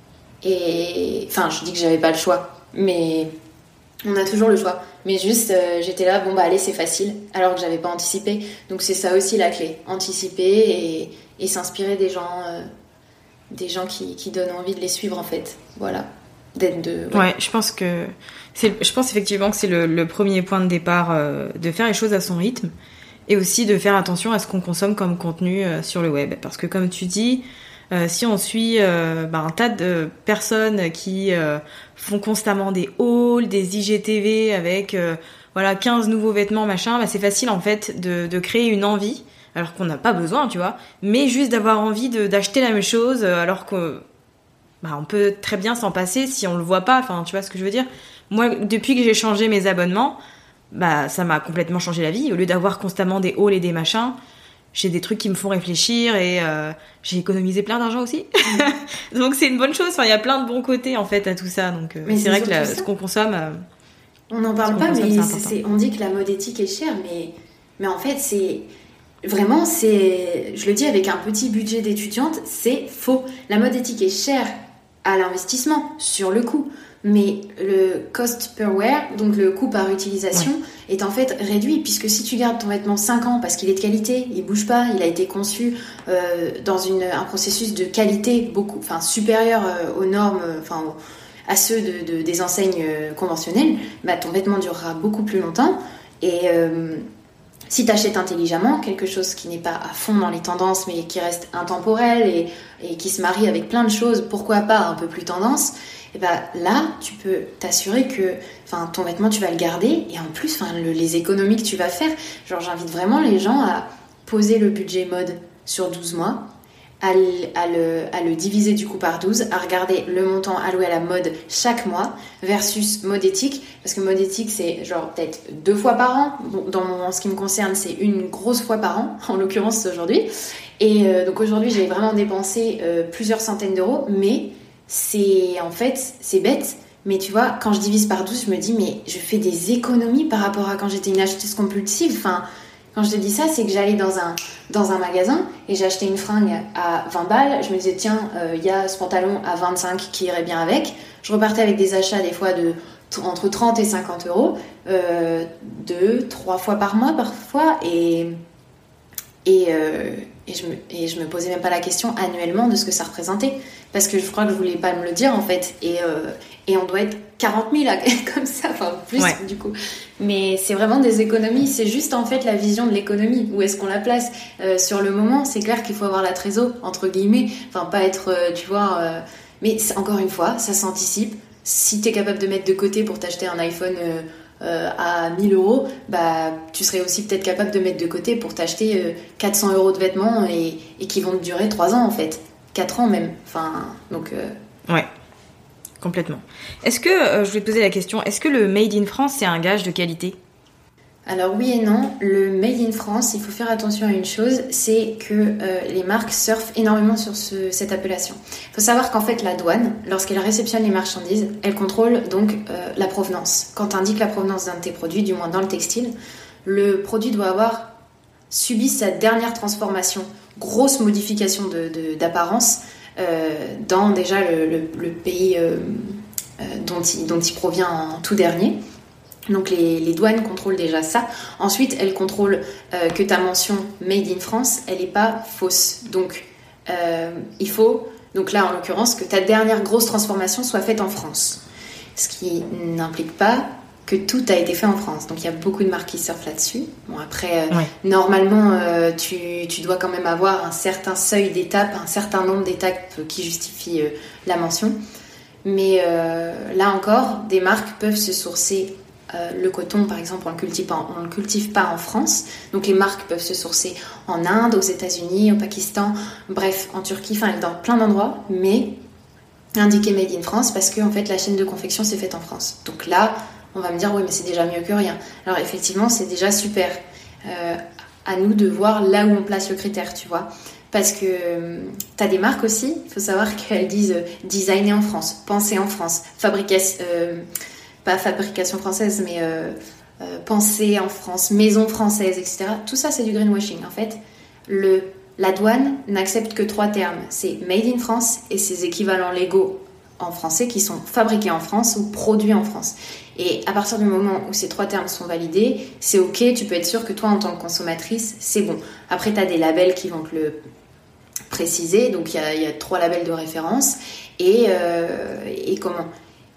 et... enfin je dis que j'avais pas le choix, mais on a toujours le choix. Mais juste, euh, j'étais là, bon bah allez, c'est facile, alors que j'avais pas anticipé. Donc c'est ça aussi la clé, anticiper et, et s'inspirer des gens, euh, des gens qui, qui donnent envie de les suivre en fait. Voilà. D'être de, ouais. ouais, je pense que c'est, je pense effectivement que c'est le, le premier point de départ, euh, de faire les choses à son rythme et aussi de faire attention à ce qu'on consomme comme contenu euh, sur le web. Parce que comme tu dis, Euh, si on suit euh, bah, un tas de personnes qui euh, font constamment des hauls, des I G T V avec euh, voilà quinze nouveaux vêtements machin, bah, c'est facile en fait de, de créer une envie alors qu'on n'a pas besoin, tu vois, mais juste d'avoir envie de, d'acheter la même chose alors que bah, on peut très bien s'en passer si on le voit pas. Enfin, tu vois ce que je veux dire. Moi, depuis que j'ai changé mes abonnements, bah ça m'a complètement changé la vie. Au lieu d'avoir constamment des hauls et des machins, j'ai des trucs qui me font réfléchir et euh, j'ai économisé plein d'argent aussi. Mmh. Donc c'est une bonne chose. Enfin, il y a plein de bons côtés en fait à tout ça. Donc euh, mais c'est, c'est vrai que la, ce qu'on consomme, euh, on n'en parle pas, mais c'est, c'est, on dit que la mode éthique est chère, mais mais en fait c'est vraiment, c'est, je le dis avec un petit budget d'étudiante, c'est faux. La mode éthique est chère à l'investissement sur le coût, mais le cost per wear, donc le coût par utilisation, ouais. est en fait réduit, puisque si tu gardes ton vêtement cinq ans parce qu'il est de qualité, il bouge pas, il a été conçu euh, dans une, un processus de qualité beaucoup, enfin supérieur euh, aux normes, enfin euh, à ceux de, de, des enseignes euh, conventionnelles, bah, ton vêtement durera beaucoup plus longtemps. Et euh, si tu achètes intelligemment, quelque chose qui n'est pas à fond dans les tendances, mais qui reste intemporel et, et qui se marie avec plein de choses, pourquoi pas un peu plus tendance, et ben là, tu peux t'assurer que ton vêtement, tu vas le garder, et en plus, le, les économies que tu vas faire, genre j'invite vraiment les gens à poser le budget mode sur douze mois, à le, à, le, à le diviser du coup par douze, à regarder le montant alloué à la mode chaque mois versus mode éthique, parce que mode éthique c'est genre peut-être deux fois par an, bon, dans mon, en ce qui me concerne c'est une grosse fois par an, en l'occurrence aujourd'hui, et euh, donc aujourd'hui j'ai vraiment dépensé euh, plusieurs centaines d'euros, mais c'est en fait c'est bête, mais tu vois quand je divise par douze je me dis mais je fais des économies par rapport à quand j'étais une acheteuse compulsive, enfin quand je te dis ça, c'est que j'allais dans un, dans un magasin et j'achetais une fringue à vingt balles. Je me disais, tiens, il euh, y a ce pantalon à vingt-cinq qui irait bien avec. Je repartais avec des achats des fois de entre trente et cinquante euros, euh, deux, trois fois par mois parfois. Et, et, euh, et, je me, et je me posais même pas la question annuellement de ce que ça représentait. Parce que je crois que je voulais pas me le dire en fait. Et, euh, et on doit être quarante mille comme ça, enfin plus ouais. du coup. Mais c'est vraiment des économies, c'est juste en fait la vision de l'économie. Où est-ce qu'on la place euh, sur le moment, c'est clair qu'il faut avoir la trésor, entre guillemets. Enfin pas être, euh, tu vois... Euh... Mais encore une fois, ça s'anticipe. Si t'es capable de mettre de côté pour t'acheter un iPhone... Euh, Euh, à mille euros, bah, tu serais aussi peut-être capable de mettre de côté pour t'acheter euh, quatre cents euros de vêtements et, et qui vont te durer trois ans en fait, quatre ans même. Enfin, donc. Euh... Ouais, complètement. Est-ce que, euh, je voulais te poser la question, est-ce que le Made in France c'est un gage de qualité ? Alors oui et non, le Made in France, il faut faire attention à une chose, c'est que euh, les marques surfent énormément sur ce, cette appellation. Il faut savoir qu'en fait la douane, lorsqu'elle réceptionne les marchandises, elle contrôle donc euh, la provenance. Quand tu indiques la provenance d'un de tes produits, du moins dans le textile, le produit doit avoir subi sa dernière transformation, grosse modification de, de, d'apparence euh, dans déjà le, le, le pays euh, euh, dont, il, dont il provient en tout dernier. Donc les, les douanes contrôlent déjà ça. Ensuite, elles contrôlent euh, que ta mention Made in France, elle n'est pas fausse. Donc euh, il faut, donc là en l'occurrence, que ta dernière grosse transformation soit faite en France. Ce qui n'implique pas que tout a été fait en France. Donc il y a beaucoup de marques qui surfent là-dessus. Bon après, euh, ouais. normalement, euh, tu, tu dois quand même avoir un certain seuil d'étapes, un certain nombre d'étapes qui justifient euh, la mention. Mais euh, là encore, des marques peuvent se sourcer. Euh, le coton, par exemple, on ne le cultive pas, on le cultive pas en France. Donc, les marques peuvent se sourcer en Inde, aux États-Unis, au Pakistan, bref, en Turquie, enfin, dans plein d'endroits, mais indiqué Made in France parce que, en fait, la chaîne de confection s'est faite en France. Donc là, on va me dire, oui, mais c'est déjà mieux que rien. Alors, effectivement, c'est déjà super. Euh, à nous de voir là où on place le critère, tu vois. Parce que euh, t'as des marques aussi, il faut savoir qu'elles disent euh, designer en France, penser en France, fabrication. Euh, pas fabrication française, mais euh, euh, pensée en France, maison française, et cetera. Tout ça, c'est du greenwashing. En fait, le, la douane n'accepte que trois termes. C'est Made in France et ses équivalents légaux en français qui sont fabriqués en France ou produits en France. Et à partir du moment où ces trois termes sont validés, c'est OK, tu peux être sûr que toi, en tant que consommatrice, c'est bon. Après, tu as des labels qui vont te le préciser. Donc, il y a, y a trois labels de référence. Et, euh, et comment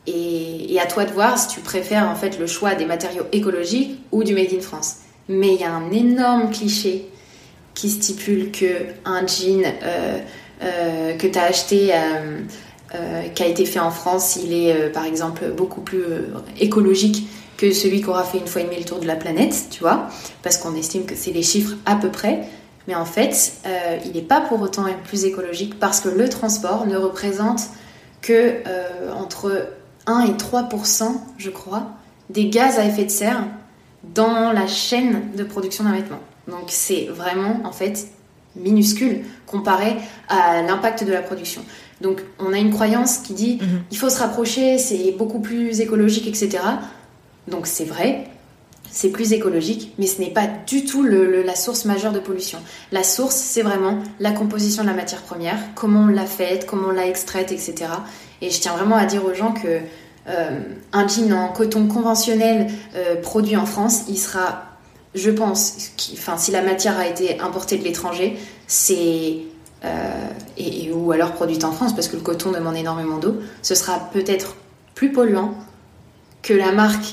Et, et à toi de voir si tu préfères en fait le choix des matériaux écologiques ou du Made in France. Mais il y a un énorme cliché qui stipule qu'un jean euh, euh, que tu as acheté, euh, euh, qui a été fait en France, il est euh, par exemple beaucoup plus euh, écologique que celui qui aura fait une fois et demie le tour de la planète, tu vois, parce qu'on estime que c'est les chiffres à peu près. Mais en fait, euh, il n'est pas pour autant plus écologique parce que le transport ne représente que euh, entre un et trois pour cent, je crois, des gaz à effet de serre dans la chaîne de production d'un vêtement. Donc c'est vraiment, en fait, minuscule comparé à l'impact de la production. Donc on a une croyance qui dit mmh. il faut se rapprocher, c'est beaucoup plus écologique, et cetera. Donc c'est vrai, c'est plus écologique, mais ce n'est pas du tout le, le, la source majeure de pollution. La source, c'est vraiment la composition de la matière première, comment on l'a faite, comment on l'a extraite, et cetera. Et je tiens vraiment à dire aux gens que euh, un jean en coton conventionnel euh, produit en France, il sera, je pense, enfin si la matière a été importée de l'étranger, c'est euh, et, et ou alors produite en France, parce que le coton demande énormément d'eau, ce sera peut-être plus polluant que la marque,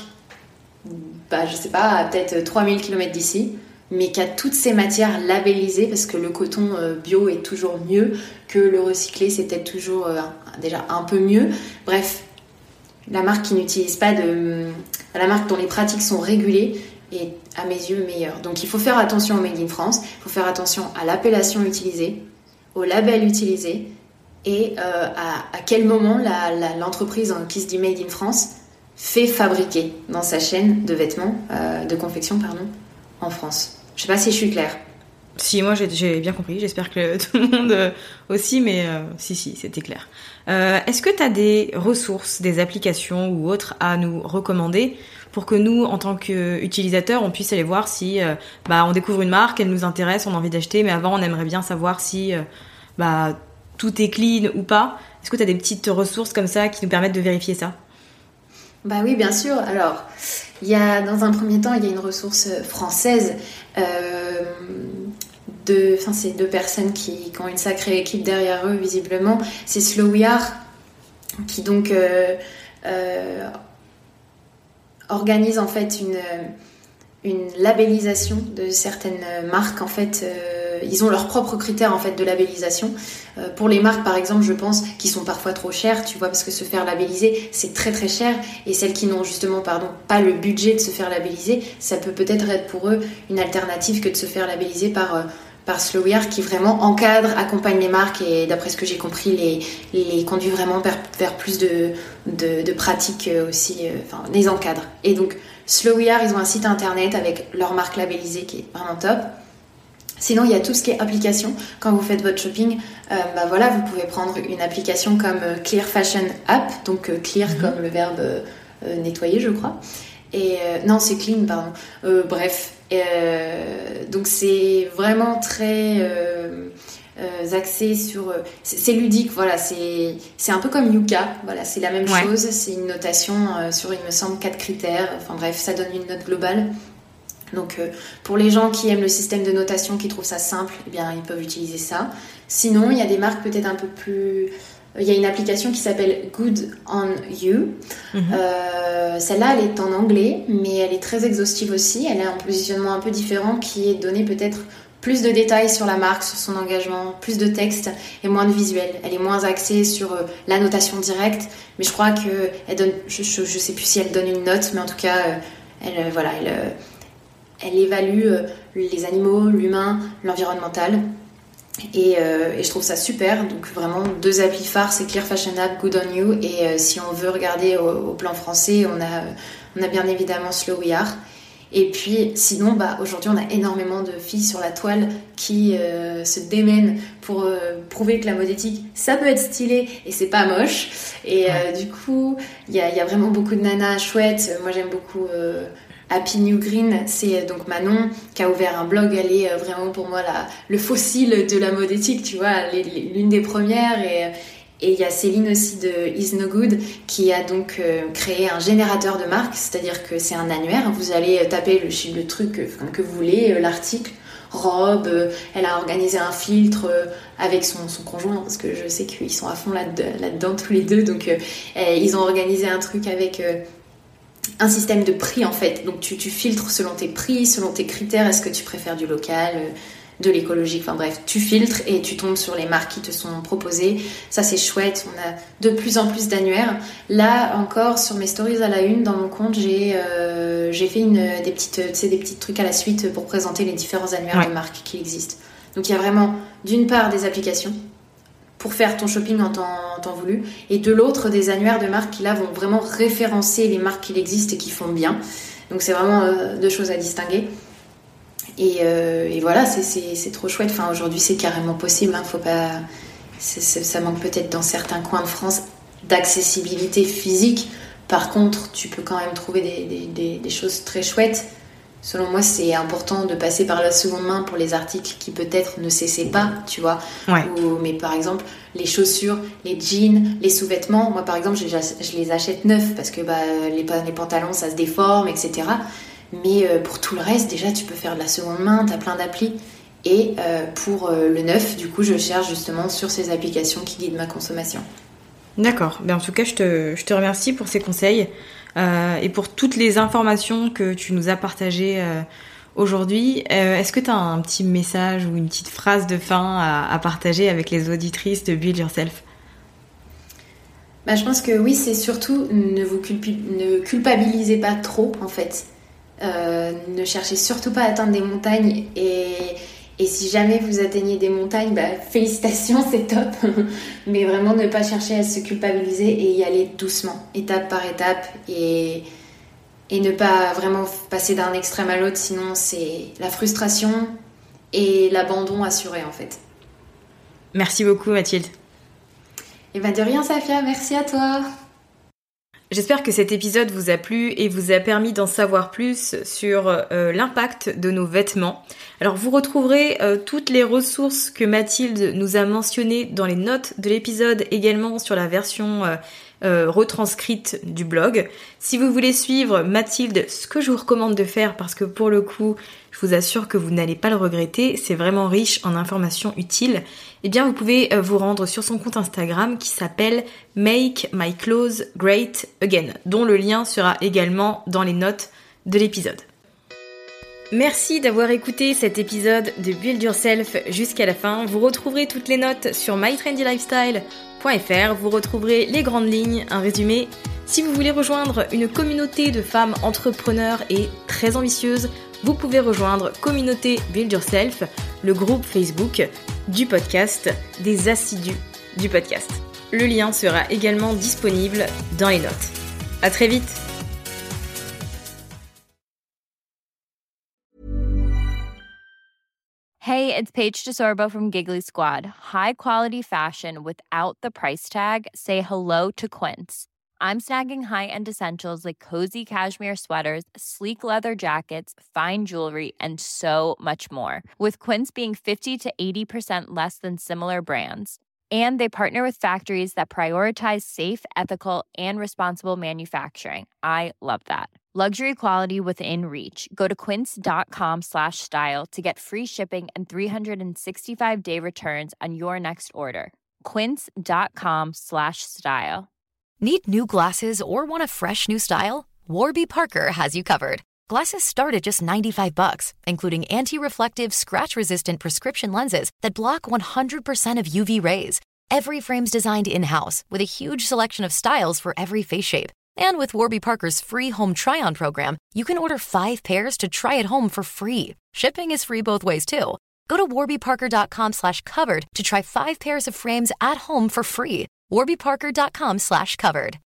bah je sais pas, à peut-être trois mille kilomètres d'ici, mais qui a toutes ces matières labellisées, parce que le coton euh, bio est toujours mieux que le recyclé, c'est peut-être toujours euh, déjà un peu mieux. Bref, la marque qui n'utilise pas de... La marque dont les pratiques sont régulées est, à mes yeux, meilleure. Donc il faut faire attention au Made in France, il faut faire attention à l'appellation utilisée, au label utilisé et euh, à, à quel moment la, la, l'entreprise hein, qui se dit Made in France fait fabriquer dans sa chaîne de vêtements, euh, de confection, pardon, en France. Je sais pas si je suis claire. Si, moi j'ai, j'ai bien compris, j'espère que tout le monde euh, aussi, mais euh, si, si, c'était clair. Euh, est-ce que tu as des ressources, des applications ou autres à nous recommander pour que nous, en tant qu'utilisateurs, on puisse aller voir si euh, bah, on découvre une marque, elle nous intéresse, on a envie d'acheter, mais avant on aimerait bien savoir si euh, bah, tout est clean ou pas. Est-ce que tu as des petites ressources comme ça qui nous permettent de vérifier ça ? Bah oui, bien sûr. Alors, il y a, dans un premier temps, il y a une ressource française. Euh, de, enfin, c'est deux personnes qui, qui ont une sacrée équipe derrière eux, visiblement. C'est Slow We Are, qui donc euh, euh, organise en fait une, une labellisation de certaines marques. En fait, euh, ils ont leurs propres critères en fait de labellisation. Euh, pour les marques, par exemple, je pense, qui sont parfois trop chères, tu vois, parce que se faire labelliser, c'est très très cher. Et celles qui n'ont justement, pardon, pas le budget de se faire labelliser, ça peut peut-être être pour eux une alternative que de se faire labelliser par euh, par Slow We Are, qui vraiment encadre, accompagne les marques et d'après ce que j'ai compris, les, les conduit vraiment vers, vers plus de, de, de pratiques aussi, euh, enfin les encadre. Et donc Slow We Are, ils ont un site internet avec leur marque labellisée qui est vraiment top. Sinon, il y a tout ce qui est application. Quand vous faites votre shopping, euh, bah voilà, vous pouvez prendre une application comme Clear Fashion App, donc euh, clear mm-hmm. comme le verbe euh, nettoyer, je crois. Et euh, non, c'est clean, pardon. Euh, bref, euh, donc c'est vraiment très euh, euh, axé sur. Euh, c'est, c'est ludique, voilà. C'est c'est un peu comme Yuka, voilà. C'est la même ouais. chose. C'est une notation euh, sur, il me semble, quatre critères. Enfin bref, ça donne une note globale. Donc euh, pour les gens qui aiment le système de notation, qui trouvent ça simple, eh bien ils peuvent utiliser ça. Sinon, il y a des marques peut-être un peu plus. Il y a une application qui s'appelle Good on You. Mm-hmm. Euh, celle-là, elle est en anglais, mais elle est très exhaustive aussi. Elle a un positionnement un peu différent qui est donné peut-être plus de détails sur la marque, sur son engagement, plus de texte et moins de visuel. Elle est moins axée sur euh, la notation directe, mais je crois que elle donne. Je, je, je sais plus si elle donne une note, mais en tout cas, euh, elle euh, voilà, elle, euh, elle évalue euh, les animaux, l'humain, l'environnemental. Et, euh, et je trouve ça super. Donc vraiment deux applis phares, c'est Clear Fashion App, Good on You, et euh, si on veut regarder au, au plan français, on a, on a bien évidemment Slow We Are. Et puis sinon, bah, aujourd'hui on a énormément de filles sur la toile qui euh, se démènent pour euh, prouver que la mode éthique ça peut être stylé et c'est pas moche. Et euh, du coup il y a, y a vraiment beaucoup de nanas chouettes. Moi j'aime beaucoup euh, Happy New Green, c'est donc Manon qui a ouvert un blog. Elle est vraiment pour moi la, le fossile de la mode éthique, tu vois, elle est l'une des premières. Et et il y a Céline aussi de Is No Good qui a donc euh, créé un générateur de marque, c'est-à-dire que c'est un annuaire. Vous allez taper le, le truc euh, que vous voulez, euh, l'article, robe. Euh, elle a organisé un filtre euh, avec son, son conjoint, parce que je sais qu'ils sont à fond là-dedans, là-dedans tous les deux. Donc euh, ils ont organisé un truc avec... Euh, un système de prix en fait, donc tu, tu filtres selon tes prix, selon tes critères, est-ce que tu préfères du local, de l'écologique, enfin bref, tu filtres et tu tombes sur les marques qui te sont proposées. Ça c'est chouette, on a de plus en plus d'annuaires. Là encore sur mes stories à la une, dans mon compte, j'ai, euh, j'ai fait une, des, petites, tu sais, des petits trucs à la suite pour présenter les différents annuaires ouais. de marques qui existent. Donc il y a vraiment d'une part des applications pour faire ton shopping en temps, en temps voulu, et de l'autre des annuaires de marques qui là vont vraiment référencer les marques qui existent et qui font bien. Donc c'est vraiment euh, deux choses à distinguer. Et, euh, et voilà, c'est, c'est, c'est trop chouette. Enfin, aujourd'hui c'est carrément possible, hein. Faut pas, c'est, c'est, ça manque peut-être dans certains coins de France d'accessibilité physique. Par contre, tu peux quand même trouver des, des, des, des choses très chouettes. Selon moi, c'est important de passer par la seconde main pour les articles qui peut-être ne s'essaient pas, tu vois. Ouais. Ou, mais par exemple, les chaussures, les jeans, les sous-vêtements. Moi, par exemple, je, je les achète neufs parce que bah, les, les pantalons, ça se déforme, et cetera. Mais euh, pour tout le reste, déjà, tu peux faire de la seconde main. T'as plein d'applis. Et euh, pour euh, le neuf, du coup, je cherche justement sur ces applications qui guident ma consommation. D'accord. Ben, en tout cas, je te, je te remercie pour ces conseils. Euh, et pour toutes les informations que tu nous as partagées euh, aujourd'hui. Euh, est-ce que tu as un petit message ou une petite phrase de fin à, à partager avec les auditrices de Build Yourself ? Bah, je pense que oui, c'est surtout ne vous culpi- ne culpabilisez pas trop en fait. Euh, ne cherchez surtout pas à atteindre des montagnes et, Et si jamais vous atteignez des montagnes, bah, félicitations, c'est top. Mais vraiment ne pas chercher à se culpabiliser et y aller doucement, étape par étape, et, et ne pas vraiment passer d'un extrême à l'autre, sinon c'est la frustration et l'abandon assuré en fait. Merci beaucoup Mathilde. Et bah de rien Safia, merci à toi. J'espère que cet épisode vous a plu et vous a permis d'en savoir plus sur euh, l'impact de nos vêtements. Alors vous retrouverez euh, toutes les ressources que Mathilde nous a mentionnées dans les notes de l'épisode, également sur la version euh, euh, retranscrite du blog. Si vous voulez suivre Mathilde, ce que je vous recommande de faire, parce que pour le coup, je vous assure que vous n'allez pas le regretter, c'est vraiment riche en informations utiles, eh bien vous pouvez euh, vous rendre sur son compte Instagram qui s'appelle Make My Clothes Great Again, dont le lien sera également dans les notes de l'épisode. Merci d'avoir écouté cet épisode de Build Yourself jusqu'à la fin. Vous retrouverez toutes les notes sur my trendy lifestyle point f r. Vous retrouverez les grandes lignes, un résumé. Si vous voulez rejoindre une communauté de femmes entrepreneurs et très ambitieuses, vous pouvez rejoindre Communauté Build Yourself, le groupe Facebook du podcast, des assidus du podcast. Le lien sera également disponible dans les notes. À très vite! Hey, it's Paige DeSorbo from Giggly Squad. High quality fashion without the price tag. Say hello to Quince. I'm snagging high-end essentials like cozy cashmere sweaters, sleek leather jackets, fine jewelry, and so much more. With Quince being fifty to eighty percent less than similar brands. And they partner with factories that prioritize safe, ethical, and responsible manufacturing. I love that. Luxury quality within reach. Go to quince.com slash style to get free shipping and three sixty-five day returns on your next order. Quince.com slash style. Need new glasses or want a fresh new style? Warby Parker has you covered. Glasses start at just ninety-five bucks, including anti-reflective, scratch-resistant prescription lenses that block one hundred percent of U V rays. Every frame's designed in-house with a huge selection of styles for every face shape. And with Warby Parker's free home try-on program, you can order five pairs to try at home for free. Shipping is free both ways, too. Go to warbyparker.com slash covered to try five pairs of frames at home for free. warbyparker.com slash covered.